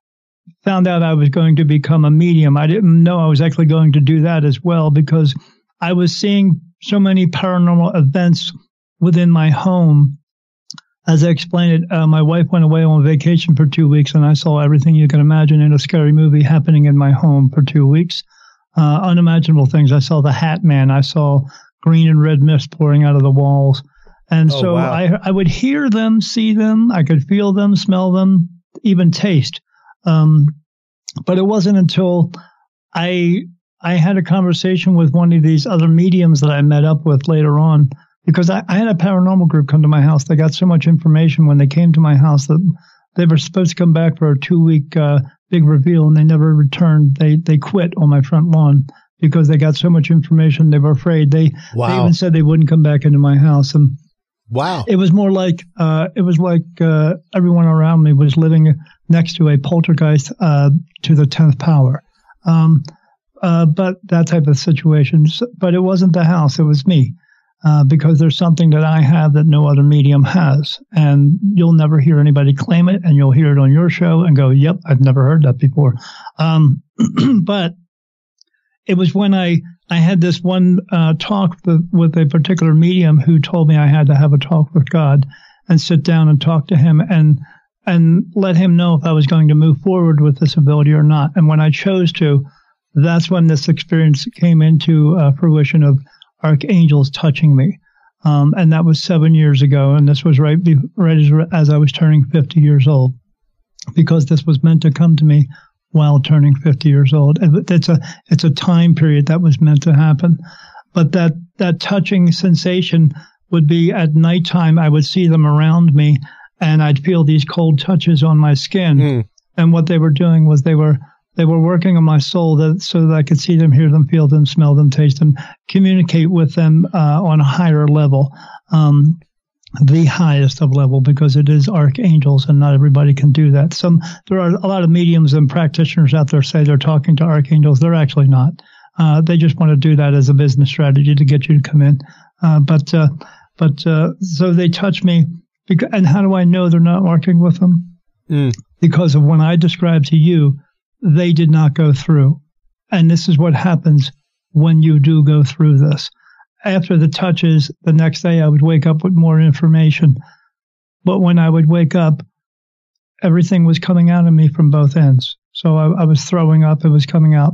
found out I was going to become a medium. I didn't know I was actually going to do that as well, because I was seeing so many paranormal events within my home. As I explained it, uh, my wife went away on vacation for two weeks, and I saw everything you can imagine in a scary movie happening in my home for two weeks. Uh, unimaginable things. I saw the Hat Man. I saw green and red mist pouring out of the walls. And oh, so wow. I, I would hear them, see them. I could feel them, smell them, even taste. Um, but it wasn't until I... I had a conversation with one of these other mediums that I met up with later on, because I, I had a paranormal group come to my house. They got so much information when they came to my house that they were supposed to come back for a two-week uh, big reveal, and they never returned. They they quit on my front lawn because they got so much information. They were afraid. They, wow. they even said they wouldn't come back into my house. And wow, it was more like uh, it was like uh, everyone around me was living next to a poltergeist uh, to the tenth power. Um, Uh, but that type of situation. But it wasn't the house, it was me. Uh, because there's something that I have that no other medium has. And you'll never hear anybody claim it, and you'll hear it on your show and go, yep, I've never heard that before. Um, but it was when I, I had this one uh, talk with, with a particular medium who told me I had to have a talk with God and sit down and talk to him and and let him know if I was going to move forward with this ability or not. And when I chose to, that's when this experience came into uh, fruition of archangels touching me. Um, and that was seven years ago. And this was right, be, right as, as I was turning fifty years old, because this was meant to come to me while turning fifty years old. It's a, it's a time period that was meant to happen. But that, that touching sensation would be at nighttime. I would see them around me, and I'd feel these cold touches on my skin. Mm. And what they were doing was they were They were working on my soul that, so that I could see them, hear them, feel them, smell them, taste them, communicate with them uh, on a higher level, um, the highest of level, because it is archangels, and not everybody can do that. Some there are a lot of mediums and practitioners out there say they're talking to archangels. They're actually not. Uh, they just want to do that as a business strategy to get you to come in. Uh, but uh, but uh, so they touch me, because, and how do I know they're not working with them? Mm. Because of when I describe to you, they did not go through. And this is what happens when you do go through this. after the touches, the next day I would wake up with more information. But when I would wake up, everything was coming out of me from both ends. So I, I was throwing up. It was coming out.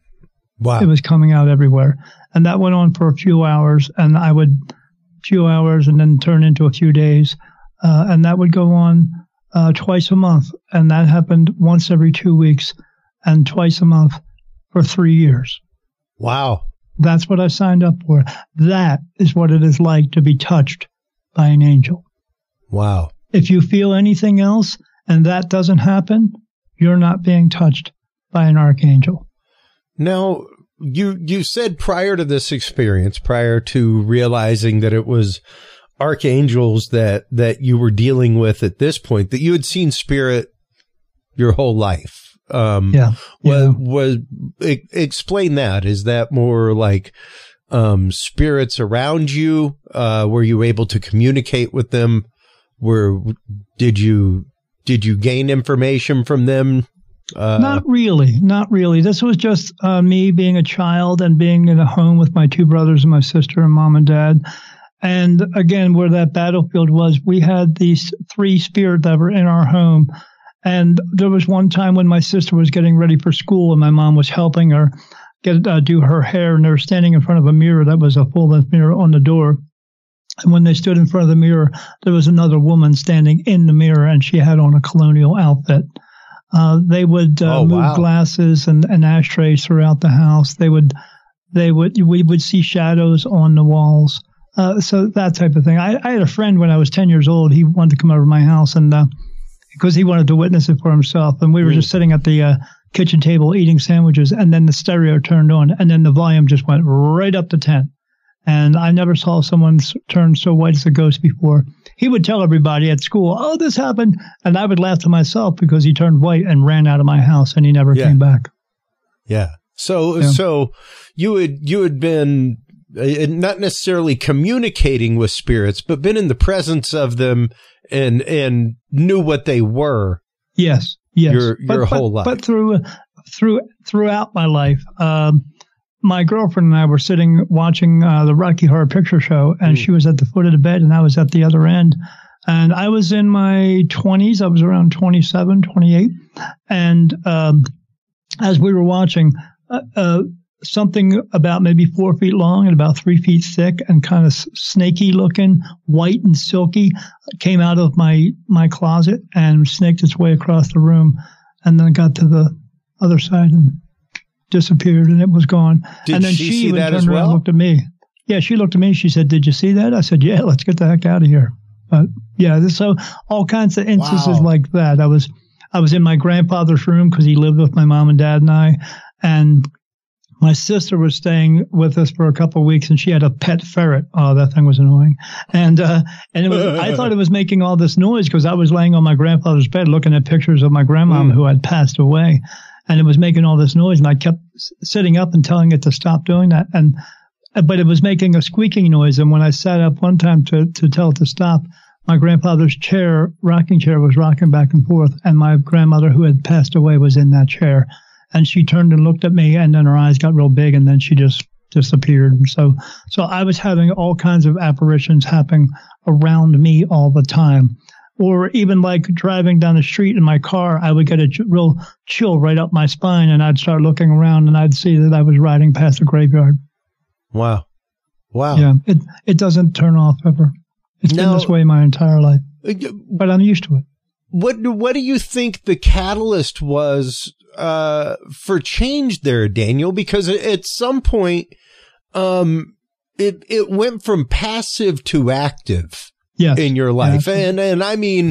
Wow. It was coming out everywhere. And that went on for a few hours, and I would, few hours and then turn into a few days. Uh, and that would go on uh, twice a month. And that happened once every two weeks and twice a month for three years. Wow. That's what I signed up for. That is what it is like to be touched by an angel. Wow. If you feel anything else and that doesn't happen, you're not being touched by an archangel. Now, you you said prior to this experience, prior to realizing that it was archangels that, that you were dealing with at this point, that you had seen spirit your whole life. Um, yeah. Was, yeah. was e- explain that. Is that more like um, spirits around you? Uh, were you able to communicate with them? Were did you did you gain information from them? Uh, not really, not really. This was just uh, me being a child and being in a home with my two brothers and my sister and mom and dad. And again, where that battlefield was, we had these three spirits that were in our home. And there was one time when my sister was getting ready for school and my mom was helping her get uh, do her hair, and they were standing in front of a mirror that was a full-length mirror on the door. And when they stood in front of the mirror, there was another woman standing in the mirror, and she had on a colonial outfit. Uh, they would uh, oh, move wow. glasses and, and ashtrays throughout the house. They would, they would, we would see shadows on the walls. Uh, so that type of thing. I, I had a friend when I was ten years old. He wanted to come over to my house, and uh, because he wanted to witness it for himself. And we were mm. just sitting at the uh, kitchen table eating sandwiches, and then the stereo turned on, and then the volume just went right up to ten. And I never saw someone turn so white as a ghost before. He would tell everybody at school, oh, this happened. And I would laugh to myself because he turned white and ran out of my house and he never yeah. came back. Yeah. So, yeah. so you had, you had been uh, not necessarily communicating with spirits, but been in the presence of them and, and knew what they were. Yes. Yes. Your, your but, whole but, life. But through, through, throughout my life, um, my girlfriend and I were sitting watching uh, the Rocky Horror Picture Show, and mm. she was at the foot of the bed, and I was at the other end. And I was in my twenties. I was around twenty-seven, twenty-eight. And um, as we were watching, uh, uh, something about maybe four feet long and about three feet thick and kind of snaky looking, white and silky, came out of my, my closet and snaked its way across the room, and then got to the other side and disappeared, and it was gone. Did and then she, she see even that turned as around well? and looked at me. Yeah, she looked at me. She said, "Did you see that?" I said, "Yeah, let's get the heck out of here." But yeah, so all kinds of instances wow. like that. I was I was in my grandfather's room because he lived with my mom and dad and I, and my sister was staying with us for a couple of weeks, and she had a pet ferret. Oh, that thing was annoying. And uh, and it was, I thought it was making all this noise because I was laying on my grandfather's bed looking at pictures of my grandma mm. who had passed away. And it was making all this noise, and I kept sitting up and telling it to stop doing that. And but it was making a squeaking noise. And when I sat up one time to, to tell it to stop, my grandfather's chair, rocking chair, was rocking back and forth, and my grandmother, who had passed away, was in that chair. And she turned and looked at me, and then her eyes got real big, and then she just disappeared. And so, so I was having all kinds of apparitions happening around me all the time. Or even like driving down the street in my car, I would get a real chill right up my spine, and I'd start looking around, and I'd see that I was riding past a graveyard. Wow. Wow. Yeah, it it doesn't turn off ever. It's now, been this way my entire life, but I'm used to it. What do, what do you think the catalyst was uh, for change there, Daniel? Because at some point, um, it it went from passive to active. Yes, in your life. Yeah, and and I mean,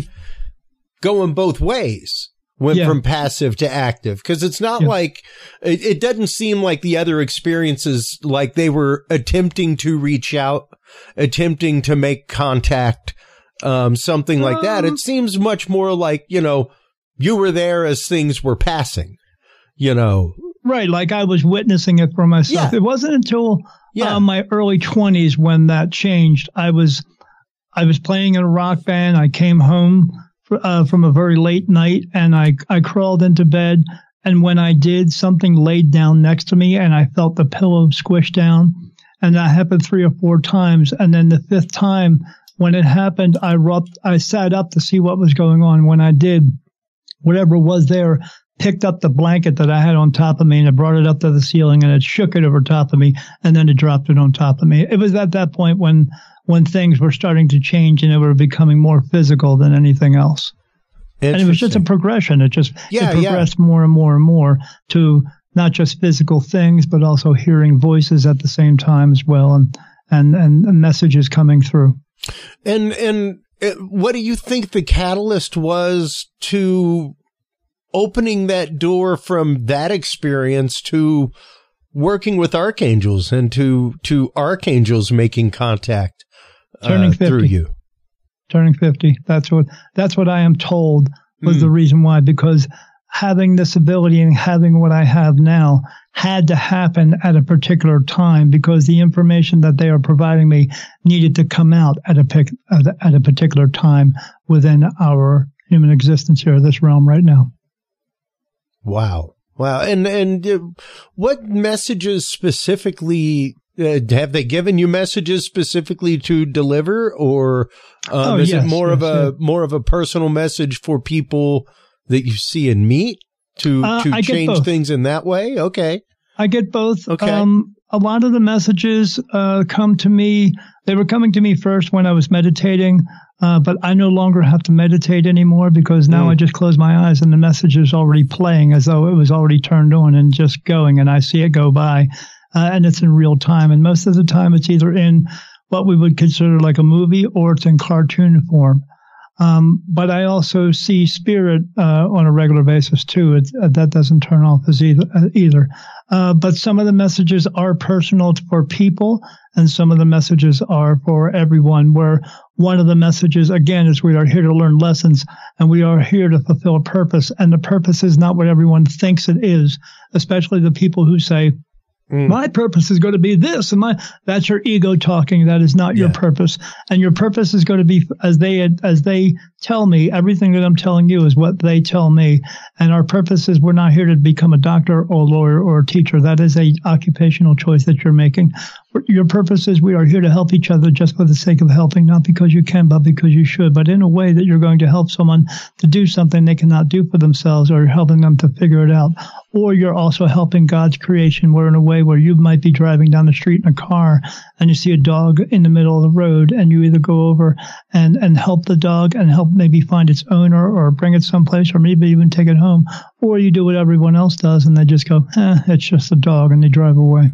going both ways, went yeah. from passive to active, because it's not yeah. like, it, it doesn't seem like the other experiences, like they were attempting to reach out, attempting to make contact, um, something like um, that. It seems much more like, you know, you were there as things were passing, you know. Right, like I was witnessing it for myself. Yeah. It wasn't until yeah. uh, my early twenties when that changed. I was... I was playing in a rock band. I came home for, uh, from a very late night, and I, I crawled into bed. And when I did, something laid down next to me, and I felt the pillow squish down. And that happened three or four times. And then the fifth time, when it happened, I rubbed, I sat up to see what was going on. When I did, whatever was there picked up the blanket that I had on top of me and it brought it up to the ceiling and it shook it over top of me and then it dropped it on top of me. It was at that point when, when things were starting to change and they were becoming more physical than anything else. And it was just a progression. It just yeah, it progressed yeah. more and more and more to not just physical things, but also hearing voices at the same time as well, and and and messages coming through. And and what do you think the catalyst was to opening that door from that experience to working with archangels and to to archangels making contact uh, Turning fifty. Through you? Turning fifty. That's what that's what I am told was mm. the reason why, because having this ability and having what I have now had to happen at a particular time, because the information that they are providing me needed to come out at a pic, at, a, at a particular time within our human existence here, this realm right now. Wow. Wow. And, and uh, what messages specifically uh, have they given you messages specifically to deliver, or um, oh, is yes, it more yes, of a, yes. more of a personal message for people that you see and meet to, uh, to I change things in that way? Okay. I get both. Okay. Um, a lot of the messages uh, come to me. They were coming to me first when I was meditating, uh, but I no longer have to meditate anymore because now mm. I just close my eyes and the message is already playing as though it was already turned on and just going, and I see it go by, uh, and it's in real time. And most of the time it's either in what we would consider like a movie or it's in cartoon form. Um, but I also see spirit uh, on a regular basis too. It, uh, that doesn't turn off as either. Uh, either. Uh, but some of the messages are personal for people, and some of the messages are for everyone. Where one of the messages, again, is we are here to learn lessons, and we are here to fulfill a purpose. And the purpose is not what everyone thinks it is, especially the people who say, Mm. my purpose is going to be this, and my that's your ego talking. That is not your yeah. purpose, and your purpose is going to be as they as they tell me. Everything that I'm telling you is what they tell me, and our purpose is we're not here to become a doctor or a lawyer or a teacher. That is a occupational choice that you're making. Your purpose is we are here to help each other just for the sake of helping, not because you can, but because you should, but in a way that you're going to help someone to do something they cannot do for themselves, or you're helping them to figure it out. Or you're also helping God's creation, where in a way where you might be driving down the street in a car and you see a dog in the middle of the road, and you either go over and, and help the dog and help maybe find its owner or bring it someplace, or maybe even take it home, or you do what everyone else does and they just go, eh, it's just a dog, and they drive away.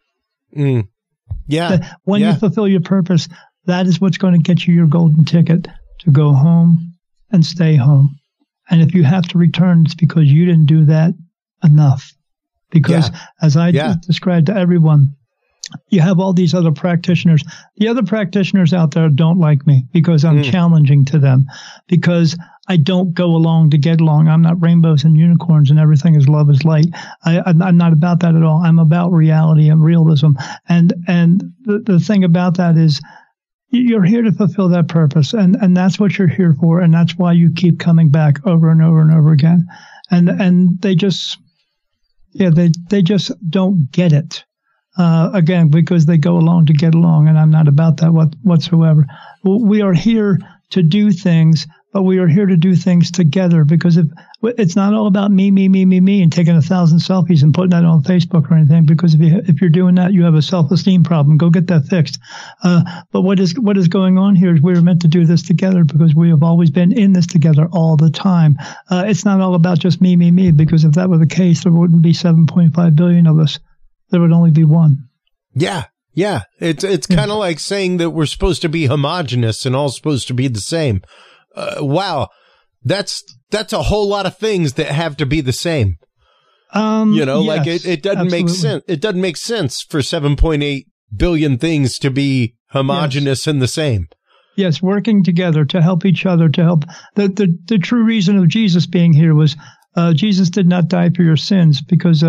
Mm. Yeah. When yeah. you fulfill your purpose, that is what's going to get you your golden ticket to go home and stay home. And if you have to return, it's because you didn't do that enough. Because yeah. as I yeah. described to everyone, you have all these other practitioners. The other practitioners out there don't like me because I'm mm. challenging to them, because I don't go along to get along. I'm not rainbows and unicorns and everything is love is light. I, I'm not about that at all. I'm about reality and realism. And and the, the thing about that is you're here to fulfill that purpose, and, and that's what you're here for, and that's why you keep coming back over and over and over again. And and they just yeah they they just don't get it. Uh, again, because they go along to get along, and I'm not about that what, whatsoever. We are here to do things, but we are here to do things together, because if it's not all about me, me, me, me, me, and taking a thousand selfies and putting that on Facebook or anything, because if you, if you're doing that, you have a self-esteem problem. Go get that fixed. Uh, but what is, what is going on here is we're meant to do this together, because we have always been in this together all the time. Uh, it's not all about just me, me, me, because if that were the case, there wouldn't be seven point five billion of us. There would only be one. Yeah. Yeah. It's, it's yeah. kind of like saying that we're supposed to be homogenous and all supposed to be the same. Uh, wow. That's, that's a whole lot of things that have to be the same. Um, you know, yes, like it, it doesn't absolutely. make sense. It doesn't make sense for seven point eight billion things to be homogenous yes. and the same. Yes. Working together to help each other, to help the, the, the true reason of Jesus being here was, Uh, Jesus did not die for your sins, because uh,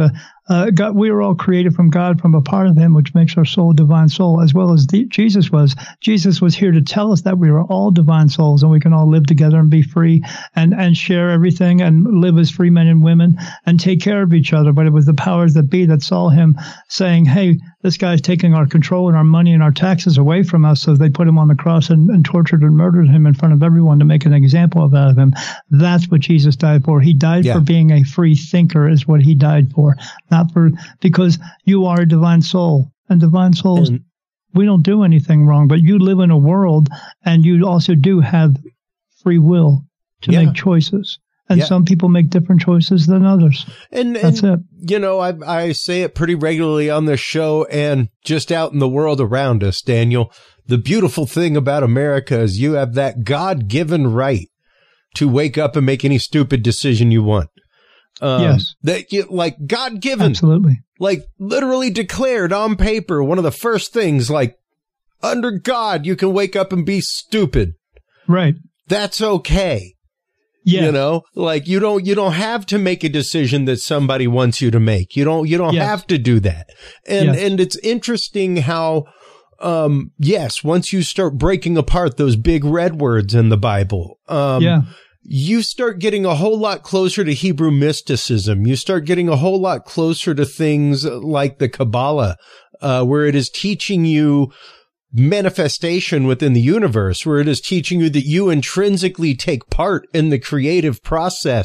Uh, God, we are all created from God, from a part of Him, which makes our soul a divine soul, as well as the, Jesus was. Jesus was here to tell us that we are all divine souls, and we can all live together and be free and, and share everything and live as free men and women and take care of each other. But it was the powers that be that saw Him saying, hey, this guy's taking our control and our money and our taxes away from us. So they put Him on the cross and, and tortured and murdered Him in front of everyone to make an example of, out of Him. That's what Jesus died for. He died yeah. for being a free thinker is what He died for. Not for, because you are a divine soul, and divine souls, and, we don't do anything wrong, but you live in a world and you also do have free will to yeah. make choices. And yeah. some people make different choices than others. And, That's and it. You know, I, I say it pretty regularly on this show and just out in the world around us, Daniel. The beautiful thing about America is you have that God-given right to wake up and make any stupid decision you want. Um, yes. That you, like God-given. Absolutely. Like literally declared on paper. One of the first things, like under God, you can wake up and be stupid. Right. That's okay. Yeah. You know, like you don't, you don't have to make a decision that somebody wants you to make. You don't, you don't yes. have to do that. And, yes. and it's interesting how, um, yes, once you start breaking apart those big red words in the Bible, um, yeah. you start getting a whole lot closer to Hebrew mysticism. You start getting a whole lot closer to things like the Kabbalah, uh, where it is teaching you manifestation within the universe, where it is teaching you that you intrinsically take part in the creative process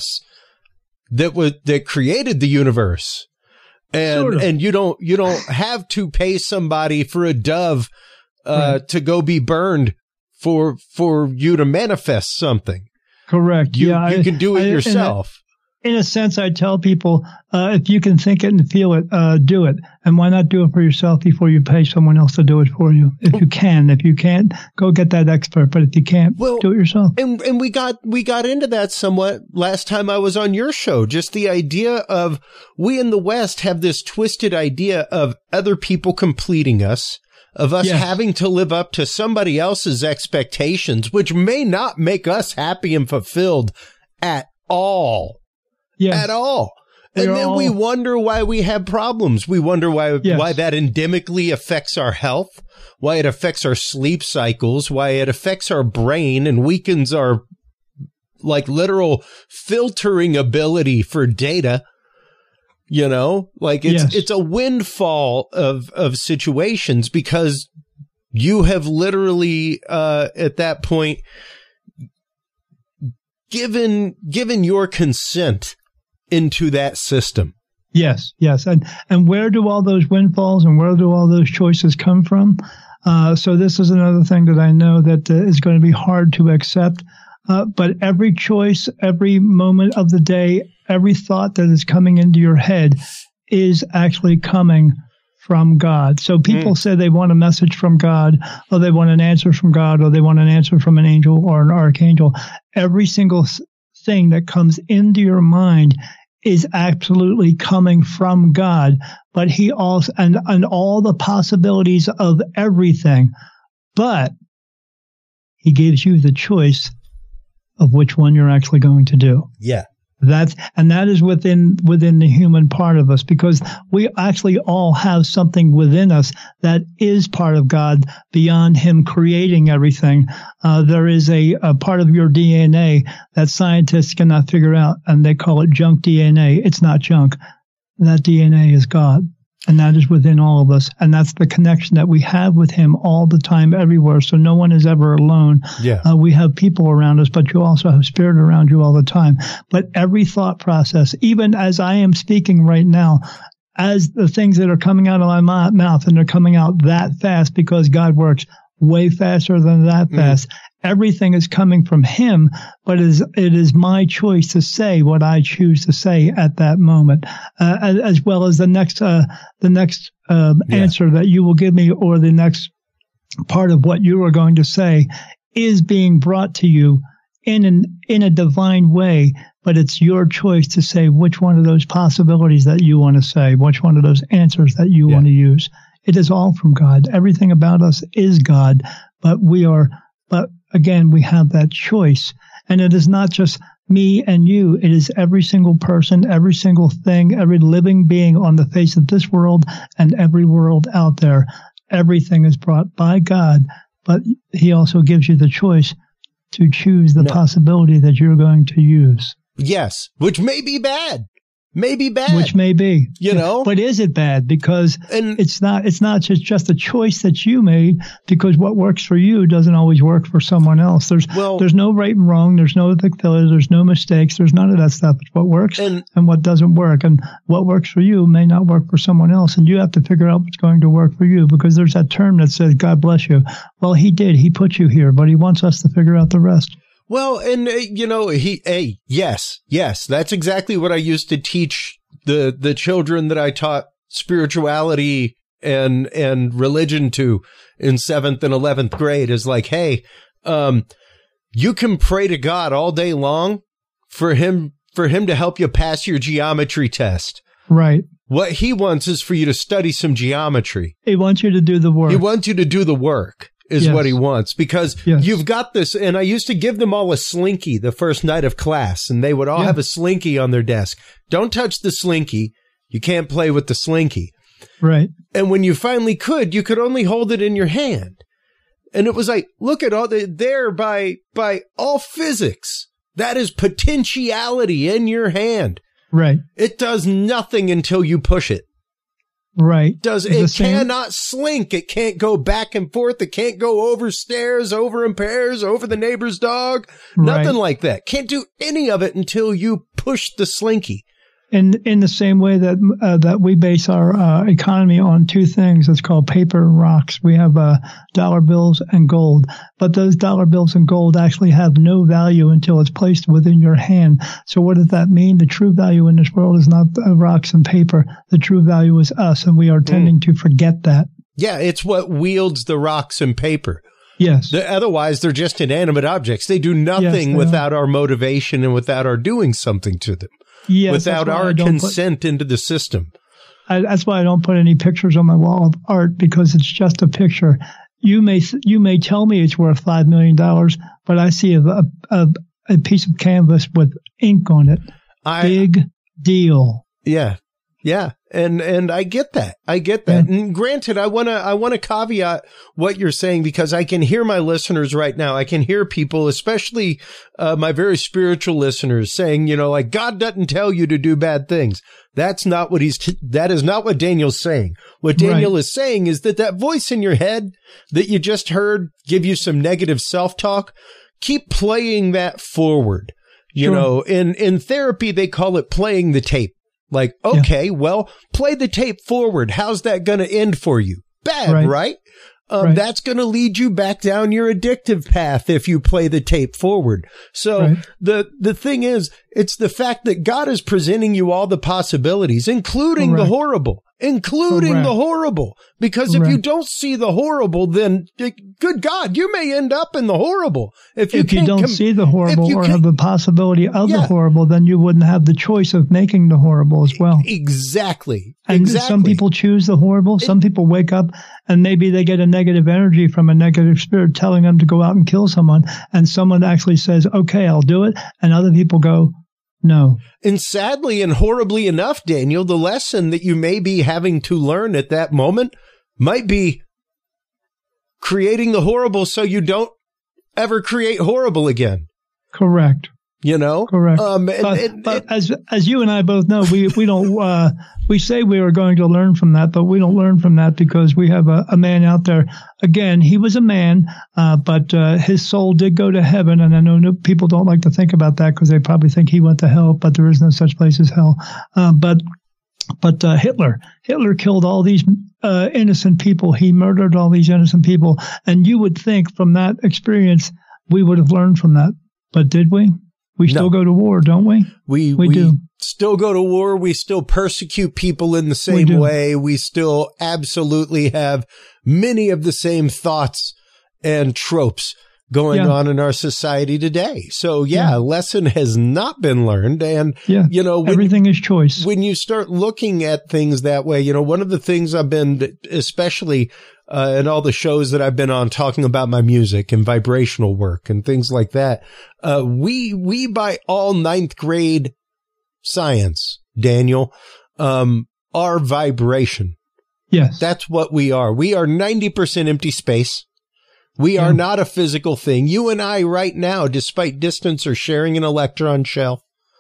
that was that created the universe, and sort of. and you don't you don't have to pay somebody for a dove uh, right. to go be burned for for you to manifest something. Correct. You, yeah, you I, can do it I, yourself. In a sense, I tell people, uh, if you can think it and feel it, uh, do it. And why not do it for yourself before you pay someone else to do it for you? If you can, if you can't, go get that expert. But if you can't, well, do it yourself. And, and we got, we got into that somewhat last time I was on your show. Just the idea of we in the West have this twisted idea of other people completing us, of us yes. having to live up to somebody else's expectations, which may not make us happy and fulfilled at all. Yes. At all. And They're then all... we wonder why we have problems. We wonder why yes. why that endemically affects our health, why it affects our sleep cycles, why it affects our brain and weakens our like literal filtering ability for data. You know, like it's yes. it's a windfall of of situations because you have literally uh at that point given given your consent into that system. Yes, yes. And and where do all those windfalls and where do all those choices come from? Uh, so this is another thing that I know that uh, is going to be hard to accept. Uh, but every choice, every moment of the day, every thought that is coming into your head is actually coming from God. So people mm. say they want a message from God, or they want an answer from God, or they want an answer from an angel or an archangel. Every single thing that comes into your mind is absolutely coming from God, but he also, and, and all the possibilities of everything, but he gives you the choice of which one you're actually going to do. Yeah. That's, and that is within, within the human part of us, because we actually all have something within us that is part of God beyond him creating everything. Uh, there is a, a part of your D N A that scientists cannot figure out, and they call it junk D N A. It's not junk. That D N A is God. And that is within all of us. And that's the connection that we have with him all the time, everywhere. So no one is ever alone. Yeah. Uh, we have people around us, but you also have spirit around you all the time. But every thought process, even as I am speaking right now, as the things that are coming out of my mouth, and they're coming out that fast because God works way faster than that fast. Mm. Everything is coming from him, but it is, it is my choice to say what I choose to say at that moment, uh, as, as well as the next, uh, the next, uh, yeah. answer that you will give me, or the next part of what you are going to say is being brought to you in an, in a divine way, but it's your choice to say which one of those possibilities that you want to say, which one of those answers that you yeah. want to use. It is all from God. Everything about us is God, but we are, but again, we have that choice. And it is not just me and you. It is every single person, every single thing, every living being on the face of this world and every world out there. Everything is brought by God, but he also gives you the choice to choose the no. possibility that you're going to use. Yes, which may be bad. May be bad. Which may be. You know? But is it bad? Because and, it's not it's not just, just a choice that you made, because what works for you doesn't always work for someone else. There's well, there's no right and wrong. There's no failure. There's no mistakes. There's none of that stuff. It's what works and, and what doesn't work. And what works for you may not work for someone else. And you have to figure out what's going to work for you, because there's that term that says, God bless you. Well, he did. He put you here, but he wants us to figure out the rest. Well, and, uh, you know, he, hey, yes, yes, that's exactly what I used to teach the, the children that I taught spirituality and, and religion to in seventh and eleventh grade is like, hey, um, you can pray to God all day long for him, for him to help you pass your geometry test. Right. What he wants is for you to study some geometry. He wants you to do the work. He wants you to do the work. Is yes. what he wants, because yes. you've got this. And I used to give them all a Slinky the first night of class, and they would all yeah. have a Slinky on their desk. Don't touch the Slinky. You can't play with the Slinky. Right. And when you finally could, you could only hold it in your hand. And it was like, look at all the there by, by all physics. That is potentiality in your hand. Right. It does nothing until you push it. Right. Does it cannot slink. It can't go back and forth. It can't go over stairs, over in pairs, over the neighbor's dog. Right. Nothing like that. Can't do any of it until you push the Slinky. In in the same way that uh, that we base our uh, economy on two things. It's called paper and rocks. We have uh, dollar bills and gold. But those dollar bills and gold actually have no value until it's placed within your hand. So what does that mean? The true value in this world is not uh, rocks and paper. The true value is us, and we are tending mm. to forget that. Yeah, it's what wields the rocks and paper. Yes. The, otherwise, they're just inanimate objects. They do nothing yes, without are. our motivation and without our doing something to them. Yes, without our consent put, into the system. I, that's why I don't put any pictures on my wall of art, because it's just a picture. You may you may tell me it's worth five million dollars, but I see a, a, a piece of canvas with ink on it. I, Big deal. Yeah. Yeah. And, and I get that. I get that. Yeah. And granted, I want to, I want to caveat what you're saying, because I can hear my listeners right now. I can hear people, especially, uh, my very spiritual listeners saying, you know, like, God doesn't tell you to do bad things. That's not what he's, t- that is not what Daniel's saying. What Daniel right. is saying is that that voice in your head that you just heard give you some negative self-talk, keep playing that forward. You sure. know, in, in therapy, they call it playing the tape. Like, okay, yeah. well, play the tape forward. How's that going to end for you? Bad, right? right? Um, right. That's going to lead you back down your addictive path if you play the tape forward. So right. the, the thing is, it's the fact that God is presenting you all the possibilities, including Correct. the horrible, including Correct. the horrible. Because Correct. if you don't see the horrible, then good God, you may end up in the horrible. If you, if you don't com- see the horrible or can- have the possibility of yeah. the horrible, then you wouldn't have the choice of making the horrible as well. Exactly. And exactly. some people choose the horrible. Some people wake up and maybe they get a negative energy from a negative spirit telling them to go out and kill someone. And someone actually says, okay, I'll do it. And other people go, no. And sadly and horribly enough, Daniel, the lesson that you may be having to learn at that moment might be creating the horrible so you don't ever create horrible again. Correct. You know? Correct. Um, and, but and, but and, as as you and I both know, we, we don't, uh, we say we are going to learn from that, but we don't learn from that because we have a, a man out there. Again, he was a man, uh, but uh, his soul did go to heaven. And I know no, people don't like to think about that because they probably think he went to hell, but there is no such place as hell. Uh, but But uh, Hitler, Hitler killed all these uh, innocent people. He murdered all these innocent people. And you would think from that experience, we would have learned from that. But did we? We still no. go to war, don't we? We, we, we do. still go to war. We still persecute people in the same we way. We still absolutely have many of the same thoughts and tropes going yeah. on in our society today. So yeah, yeah, a lesson has not been learned. And, yeah. you know, when, everything is choice. When you start looking at things that way, you know, one of the things I've been especially uh, and all the shows that I've been on talking about my music and vibrational work and things like that. Uh, we, we by all ninth grade science, Daniel, um, are vibration. Yes. That's what we are. We are ninety percent empty space. We are yeah. not a physical thing. You and I right now, despite distance, are sharing an electron shell.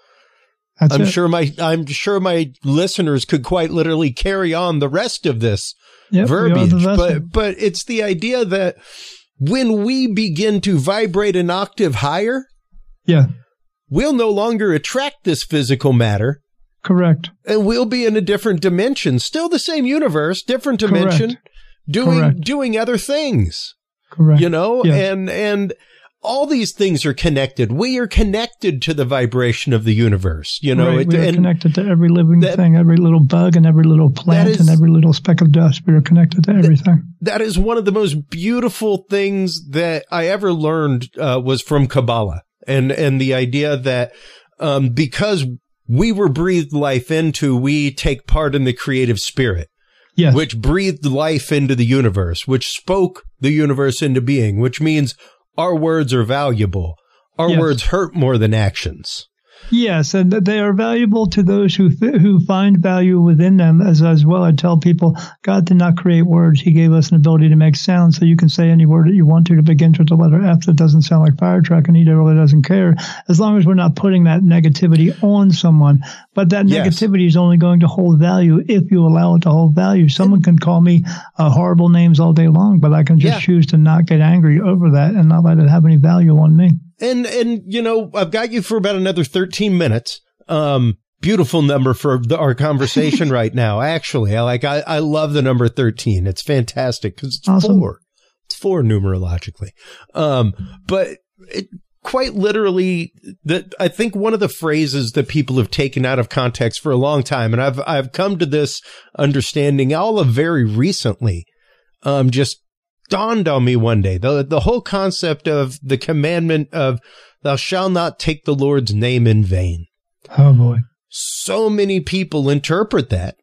That's I'm it. sure my I'm sure my listeners could quite literally carry on the rest of this yep, verbiage, but but it's the idea that when we begin to vibrate an octave higher, yeah, we'll no longer attract this physical matter. Correct. And we'll be in a different dimension, still the same universe, different dimension, Correct. doing Correct. doing other things. Correct. You know, yes. and and all these things are connected. We are connected to the vibration of the universe. You know, right. it, we are and connected to every living that, thing, every little bug and every little plant is, and every little speck of dust. We are connected to everything. That, that is one of the most beautiful things that I ever learned uh, was from Kabbalah, and and the idea that um, because we were breathed life into, we take part in the creative spirit. Yes. Which breathed life into the universe, which spoke the universe into being, which means our words are valuable. Our yes. words hurt more than actions. Yes, and they are valuable to those who who find value within them. As as well, I tell people, God did not create words. He gave us an ability to make sounds, so you can say any word that you want to that begins with the letter F that doesn't sound like fire truck, and he really doesn't care, as long as we're not putting that negativity on someone. But that negativity yes. is only going to hold value if you allow it to hold value. Someone can call me uh, horrible names all day long, but I can just yeah. choose to not get angry over that and not let it have any value on me. And, and, you know, I've got you for about another thirteen minutes. Um, beautiful number for the, our conversation right now. Actually, I like, I, I love the number thirteen. It's fantastic because it's awesome. four. It's four numerologically. Um, but it quite literally that I think one of the phrases that people have taken out of context for a long time, and I've, I've come to this understanding all of very recently, um, just dawned on me one day, the the whole concept of the commandment of thou shalt not take the Lord's name in vain. Oh boy. So many people interpret that.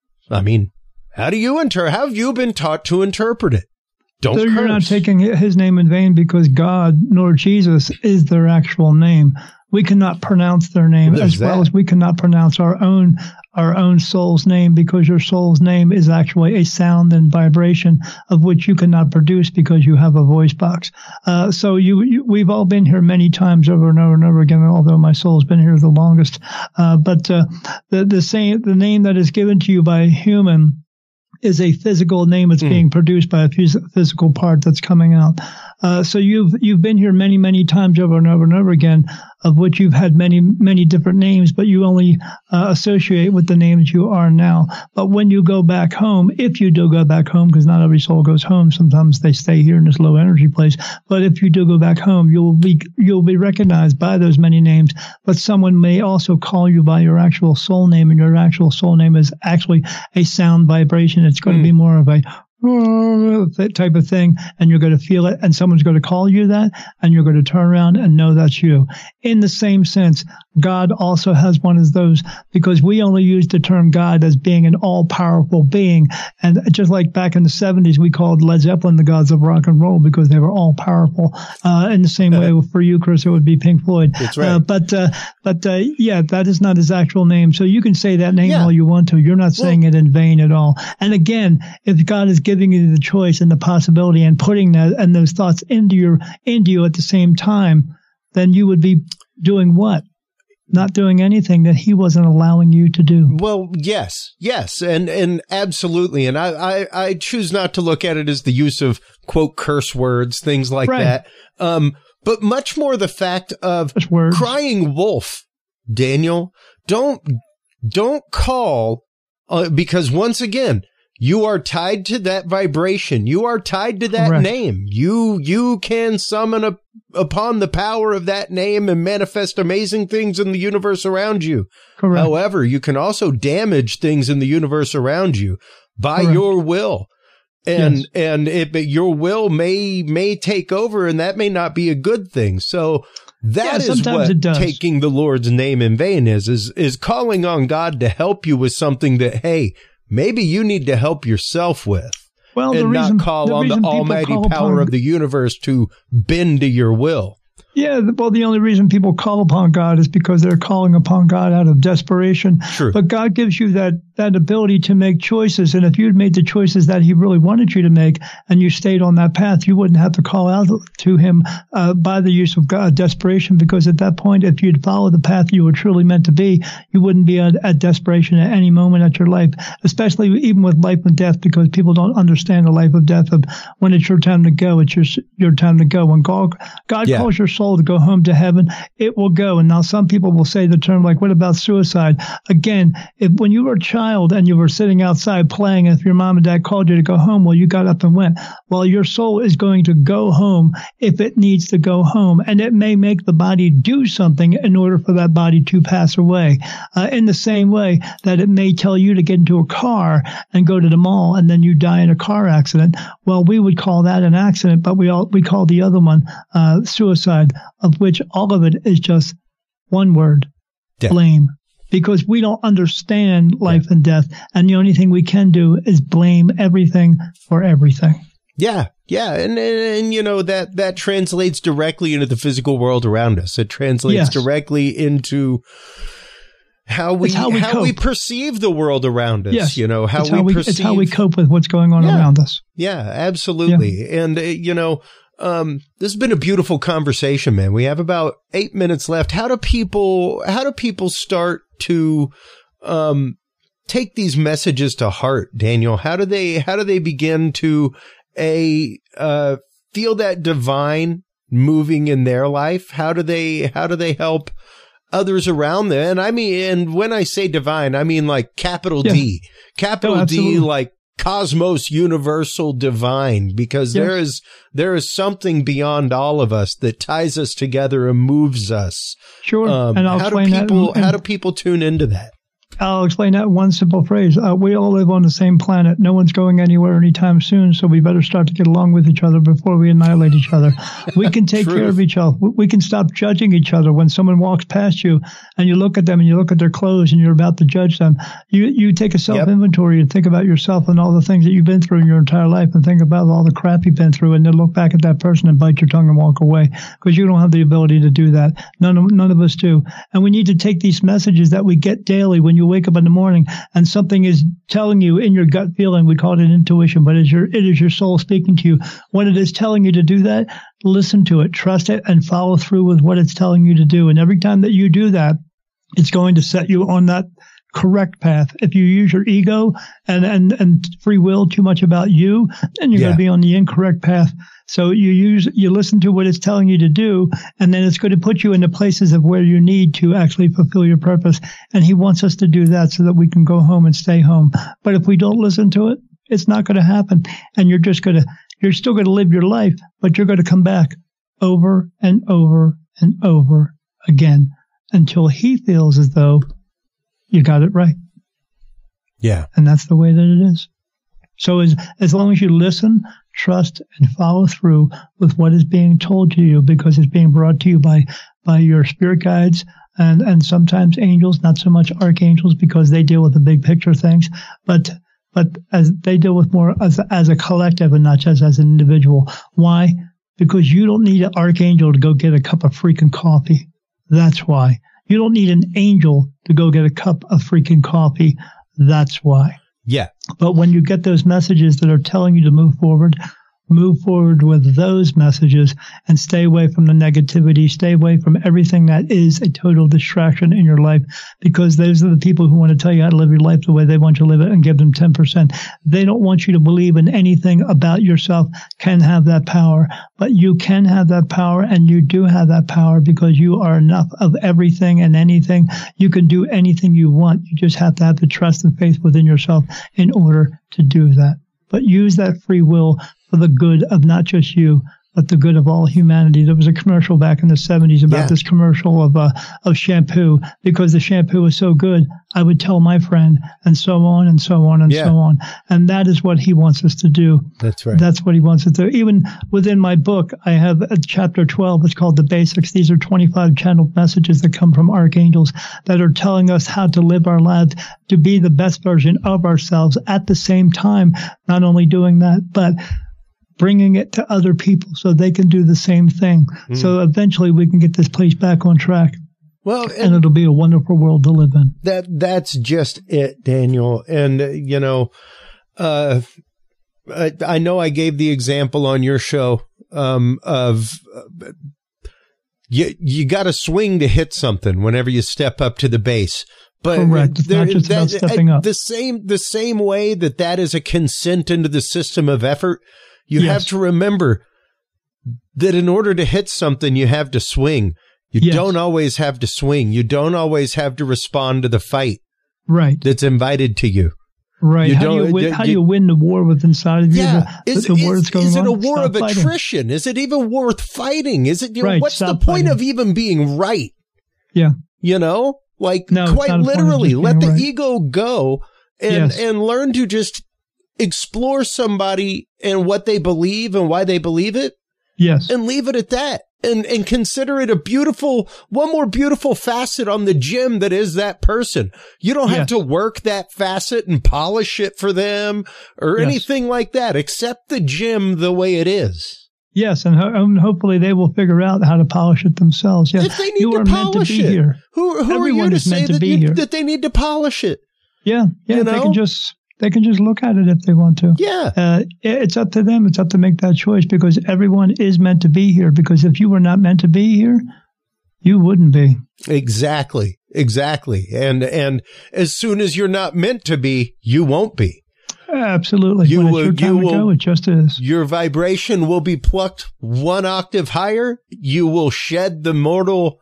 I mean, how do you inter how have you been taught to interpret it? Don't so curse. You're not taking his name in vain because God nor Jesus is their actual name. We cannot pronounce their name There's as well that. as we cannot pronounce our own our own soul's name, because your soul's name is actually a sound and vibration of which you cannot produce because you have a voice box. Uh, so you, you we've all been here many times over and over and over again, although my soul's been here the longest. Uh, but uh, the the same the name that is given to you by a human is a physical name that's mm. being produced by a physical part that's coming out. Uh, so you've you've been here many, many times over and over and over again, of which you've had many, many different names, but you only uh, associate with the name that you are now. But when you go back home, if you do go back home, because not every soul goes home, sometimes they stay here in this low energy place. But if you do go back home, you'll be you'll be recognized by those many names. But someone may also call you by your actual soul name, and your actual soul name is actually a sound vibration. It's going mm. to be more of a that type of thing, and you're going to feel it, and someone's going to call you that, and you're going to turn around and know that's you. In the same sense, God also has one of those, because we only use the term God as being an all-powerful being. And just like back in the seventies, we called Led Zeppelin the gods of rock and roll because they were all-powerful. Uh, in the same way, for you, Chris, it would be Pink Floyd. That's right. Uh, but, uh, but uh, yeah, that is not his actual name. So you can say that name yeah. all you want to. You're not saying well, it in vain at all. And again, if God is giving you the choice and the possibility and putting that and those thoughts into your into you at the same time, then you would be doing what? Not doing anything that he wasn't allowing you to do. Well, yes, yes, and and absolutely. And I, I, I choose not to look at it as the use of, quote, curse words, things like right. that. Um, but much more the fact of crying wolf, Daniel. Don't don't call uh, because once again, you are tied to that vibration. You are tied to that Correct. name. You you can summon a, upon the power of that name and manifest amazing things in the universe around you. Correct. However, you can also damage things in the universe around you by Correct. your will. And yes. and it, your will may may take over, and that may not be a good thing. So that yeah, is what taking the Lord's name in vain is, is is calling on God to help you with something that, hey, maybe you need to help yourself with. well, and reason, not call on the almighty power upon, of the universe to bend to your will. Yeah, well, the only reason people call upon God is because they're calling upon God out of desperation. True. But God gives you that that ability to make choices. And if you'd made the choices that he really wanted you to make and you stayed on that path, you wouldn't have to call out to him uh, by the use of God, desperation, because at that point, if you'd followed the path you were truly meant to be, you wouldn't be at, at desperation at any moment at your life, especially even with life and death, because people don't understand the life of death of when it's your time to go, it's your, your time to go. When God, God yeah. calls your soul to go home to heaven, it will go. And now some people will say the term like, what about suicide? Again, if when you were a child and you were sitting outside playing, if your mom and dad called you to go home, well, you got up and went. Well, your soul is going to go home if it needs to go home. And it may make the body do something in order for that body to pass away. Uh, in the same way that it may tell you to get into a car and go to the mall and then you die in a car accident. Well, we would call that an accident, but we all, we call the other one, uh, suicide, of which all of it is just one word, yeah. blame. Because we don't understand life yeah. and death. And the only thing we can do is blame everything for everything. Yeah. Yeah. And, and, and you know, that, that translates directly into the physical world around us. It translates yes. directly into how we, how, we, how we perceive the world around us. Yes. You know, how, how we, we perceive. It's how we cope with what's going on yeah. around us. Yeah, absolutely. Yeah. And, uh, you know, Um, this has been a beautiful conversation, man. We have about eight minutes left. How do people, how do people start to, um, take these messages to heart, Daniel? How do they, how do they begin to, a, uh, feel that divine moving in their life? How do they, how do they help others around them? And I mean, and when I say divine, I mean like capital yeah. D, capital oh, D, like cosmos, universal, divine, because yes. there is there is something beyond all of us that ties us together and moves us. Sure. Um, and I'll how do explain people that. how do people tune into that? I'll explain that in one simple phrase. Uh, we all live on the same planet. No one's going anywhere anytime soon, so we better start to get along with each other before we annihilate each other. We can take care of each other. We can stop judging each other. When someone walks past you and you look at them and you look at their clothes and you're about to judge them, you, you take a self-inventory yep. and think about yourself and all the things that you've been through in your entire life and think about all the crap you've been through, and then look back at that person and bite your tongue and walk away, because you don't have the ability to do that. None of, none of us do. And we need to take these messages that we get daily when you wake up in the morning and something is telling you in your gut feeling, we call it intuition, but it's your, it is your soul speaking to you. When it is telling you to do that, listen to it, trust it, and follow through with what it's telling you to do. And every time that you do that, it's going to set you on that correct path. If you use your ego and, and, and free will too much about you, then you're yeah. going to be on the incorrect path. So you use, you listen to what it's telling you to do, and then it's going to put you into places of where you need to actually fulfill your purpose. And he wants us to do that so that we can go home and stay home. But if we don't listen to it, it's not going to happen. And you're just going to, you're still going to live your life, but you're going to come back over and over and over again until he feels as though you got it right. Yeah. And that's the way that it is. So as, as long as you listen, trust, and follow through with what is being told to you, because it's being brought to you by, by your spirit guides and, and sometimes angels, not so much archangels, because they deal with the big picture things, but, but as they deal with more as, as a collective and not just as an individual. Why? Because you don't need an archangel to go get a cup of freaking coffee. That's why. You don't need an angel to go get a cup of freaking coffee. That's why. Yeah. But when you get those messages that are telling you to move forward, move forward with those messages and stay away from the negativity, stay away from everything that is a total distraction in your life, because those are the people who want to tell you how to live your life the way they want you to live it and give them ten percent. They don't want you to believe in anything about yourself can have that power, but you can have that power, and you do have that power because you are enough of everything and anything. You can do anything you want. You just have to have the trust and faith within yourself in order to do that. But use that free will for the good of not just you, but the good of all humanity. There was a commercial back in the seventies about yeah. this commercial of uh, of shampoo. Because the shampoo was so good, I would tell my friend, and so on and so on and yeah. so on. And that is what he wants us to do. That's right. That's what he wants us to do. Even within my book, I have a chapter twelve. It's called The Basics. These are twenty-five channeled messages that come from archangels that are telling us how to live our lives, to be the best version of ourselves at the same time. Not only doing that, but bringing it to other people so they can do the same thing. Mm. So eventually we can get this place back on track. Well, and, and it'll be a wonderful world to live in. That that's just it, Daniel. And uh, you know, uh, I, I know I gave the example on your show um, of uh, you you got to swing to hit something whenever you step up to the base. But correct. It's not just that, about stepping up. The same the same way that that is a consent into the system of effort. You yes. have to remember that in order to hit something, you have to swing. You yes. don't always have to swing. You don't always have to respond to the fight right. that's invited to you. Right. You how, do you win, you, how do you win the war with inside of you? Yeah. The, is, the war is, that's going is it a on? war Stop of fighting. attrition? Is it even worth fighting? Is it, you know, right. what's Stop the point fighting. of even being right? Yeah. You know, like no, quite literally let the right. ego go and, yes. and learn to just explore somebody and what they believe and why they believe it. Yes. And leave it at that. And and consider it a beautiful, one more beautiful facet on the gem that is that person. You don't have yes. to work that facet and polish it for them or yes. anything like that. Accept the gem the way it is. Yes, and, ho- and hopefully they will figure out how to polish it themselves. Yes. If they need you to are polish meant to be it, here. who, who Everyone are you to is say meant to that, be you, here. that they need to polish it? Yeah, yeah, you they know? can just they can just look at it if they want to. Yeah, uh, it's up to them. It's up to make that choice because everyone is meant to be here. Because if you were not meant to be here, you wouldn't be. Exactly, exactly. And and as soon as you're not meant to be, you won't be. Absolutely. You when will, it's your time you will, to go, it just is. Your vibration will be plucked one octave higher. You will shed the mortal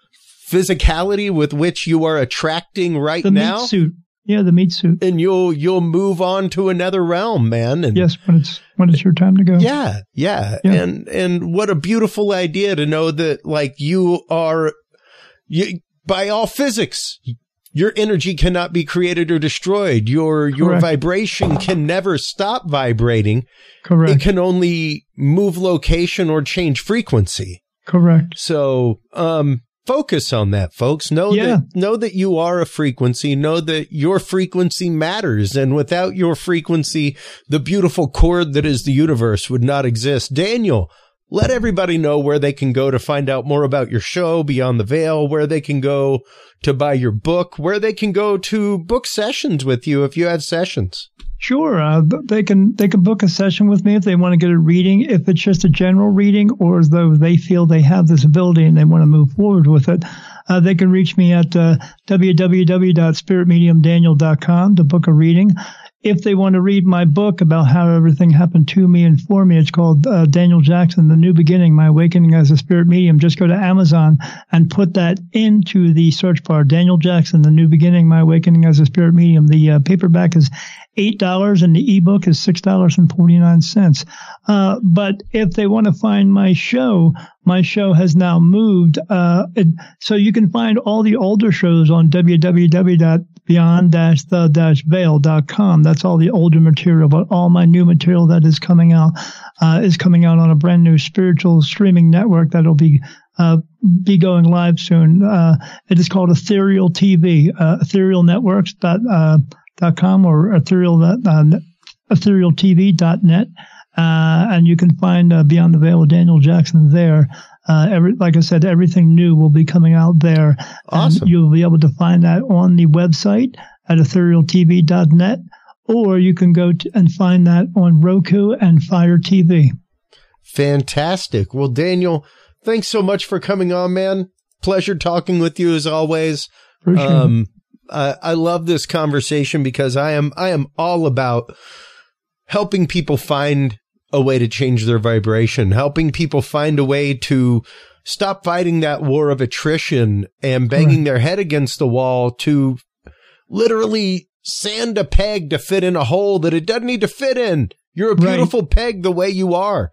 physicality with which you are attracting right the now. The meat suit. Yeah, the meat suit. And you'll you'll move on to another realm, man. And yes, when it's when it's your time to go. Yeah, yeah. yeah. And and what a beautiful idea to know that like you are you by all physics, your energy cannot be created or destroyed. Your your Correct. vibration can never stop vibrating. Correct. It can only move location or change frequency. Correct. So, um focus on that, folks. Know yeah. that know that you are a frequency. Know that your frequency matters. And without your frequency, the beautiful chord that is the universe would not exist. Daniel, let everybody know where they can go to find out more about your show, Beyond the Veil, where they can go to buy your book, where they can go to book sessions with you if you have sessions. Sure. Uh, they can they can book a session with me if they want to get a reading, if it's just a general reading, or as though they feel they have this ability and they want to move forward with it. Uh, they can reach me at uh, w w w dot spirit medium daniel dot com to book a reading. If they want to read my book about how everything happened to me and for me, it's called uh, Daniel Jackson, The New Beginning, My Awakening as a Spirit Medium. Just go to Amazon and put that into the search bar. Daniel Jackson, The New Beginning, My Awakening as a Spirit Medium. The uh, paperback is eight dollars and the ebook is six dollars and forty-nine cents. Uh, but if they want to find my show, my show has now moved. Uh, it, so you can find all the older shows on w w w dot beyond the veil dot com. That's all the older material, but all my new material that is coming out uh, is coming out on a brand new spiritual streaming network that'll be uh, be going live soon. Uh, it is called Ethereal T V, uh, ethereal networks dot com or ethereal uh, ethereal t v dot net. Uh, and you can find uh, Beyond the Veil with Daniel Jackson there. Uh, every, like I said, everything new will be coming out there. Awesome. And you'll be able to find that on the website at ethereal t v dot net, or you can go to, and find that on Roku and Fire T V. Fantastic. Well, Daniel, thanks so much for coming on, man. Pleasure talking with you as always. For sure. Um, I, I love this conversation because I am I am all about helping people find a way to change their vibration, helping people find a way to stop fighting that war of attrition and banging Correct. Their head against the wall to literally sand a peg to fit in a hole that it doesn't need to fit in. You're a beautiful right. peg the way you are.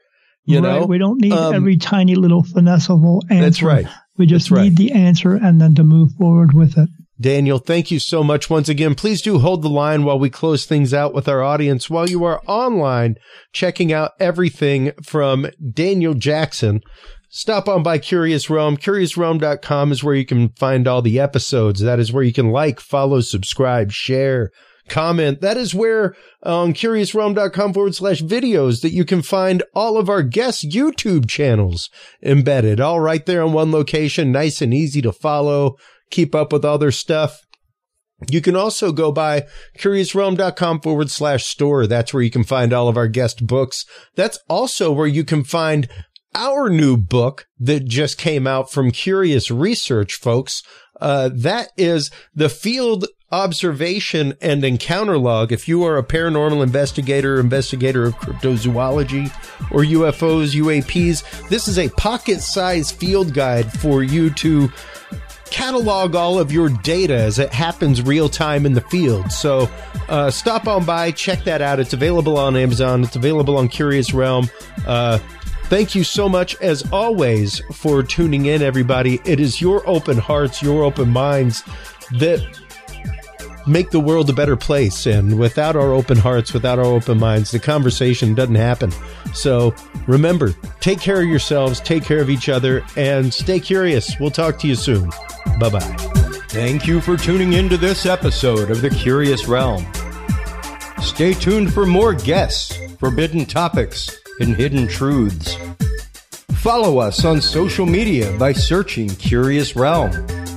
You right. know, we don't need um, every tiny little finessable answer. That's right. We just That's right. need the answer and then to move forward with it. Daniel, thank you so much once again. Please do hold the line while we close things out with our audience. While you are online checking out everything from Daniel Jackson, stop on by Curious Realm. Curious Realm dot com is where you can find all the episodes. That is where you can like, follow, subscribe, share, comment. That is where on Curious Realm dot com forward slash videos that you can find all of our guest YouTube channels embedded, all right there in one location, nice and easy to follow. Keep up with all their stuff. You can also go by Curious Realm dot com forward slash store. That's where you can find all of our guest books. That's also where you can find our new book that just came out from Curious Research, folks. Uh, that is the Field Observation and Encounter Log. If you are a paranormal investigator, investigator of cryptozoology or U F Os, U A Ps, this is a pocket-sized field guide for you to catalog all of your data as it happens real time in the field. So uh, stop on by, check that out. It's available on Amazon. It's available on Curious Realm. Uh, thank you so much, as always, for tuning in, everybody. It is your open hearts, your open minds that make the world a better place. And without our open hearts, without our open minds, the conversation doesn't happen. So remember, take care of yourselves, take care of each other, and stay curious. We'll talk to you soon. Bye-bye. Thank you for tuning into this episode of The Curious Realm. Stay tuned for more guests, forbidden topics, and hidden truths. Follow us on social media by searching Curious Realm.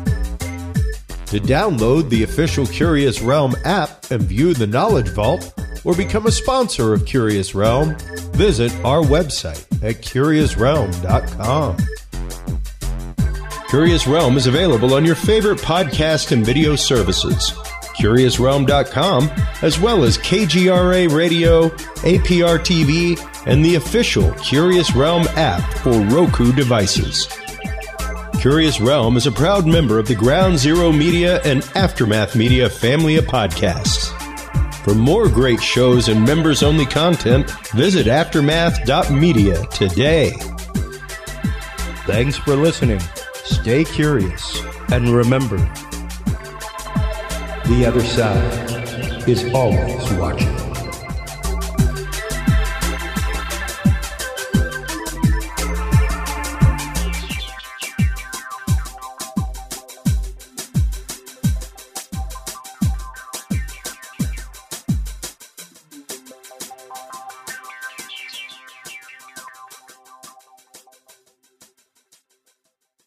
To download the official Curious Realm app and view the Knowledge Vault, or become a sponsor of Curious Realm, visit our website at Curious Realm dot com. Curious Realm is available on your favorite podcast and video services, Curious Realm dot com, as well as K G R A Radio, A P R T V, and the official Curious Realm app for Roku devices. Curious Realm is a proud member of the Ground Zero Media and Aftermath Media family of podcasts. For more great shows and members-only content, visit aftermath dot media today. Thanks for listening. Stay curious, and remember, the other side is always watching.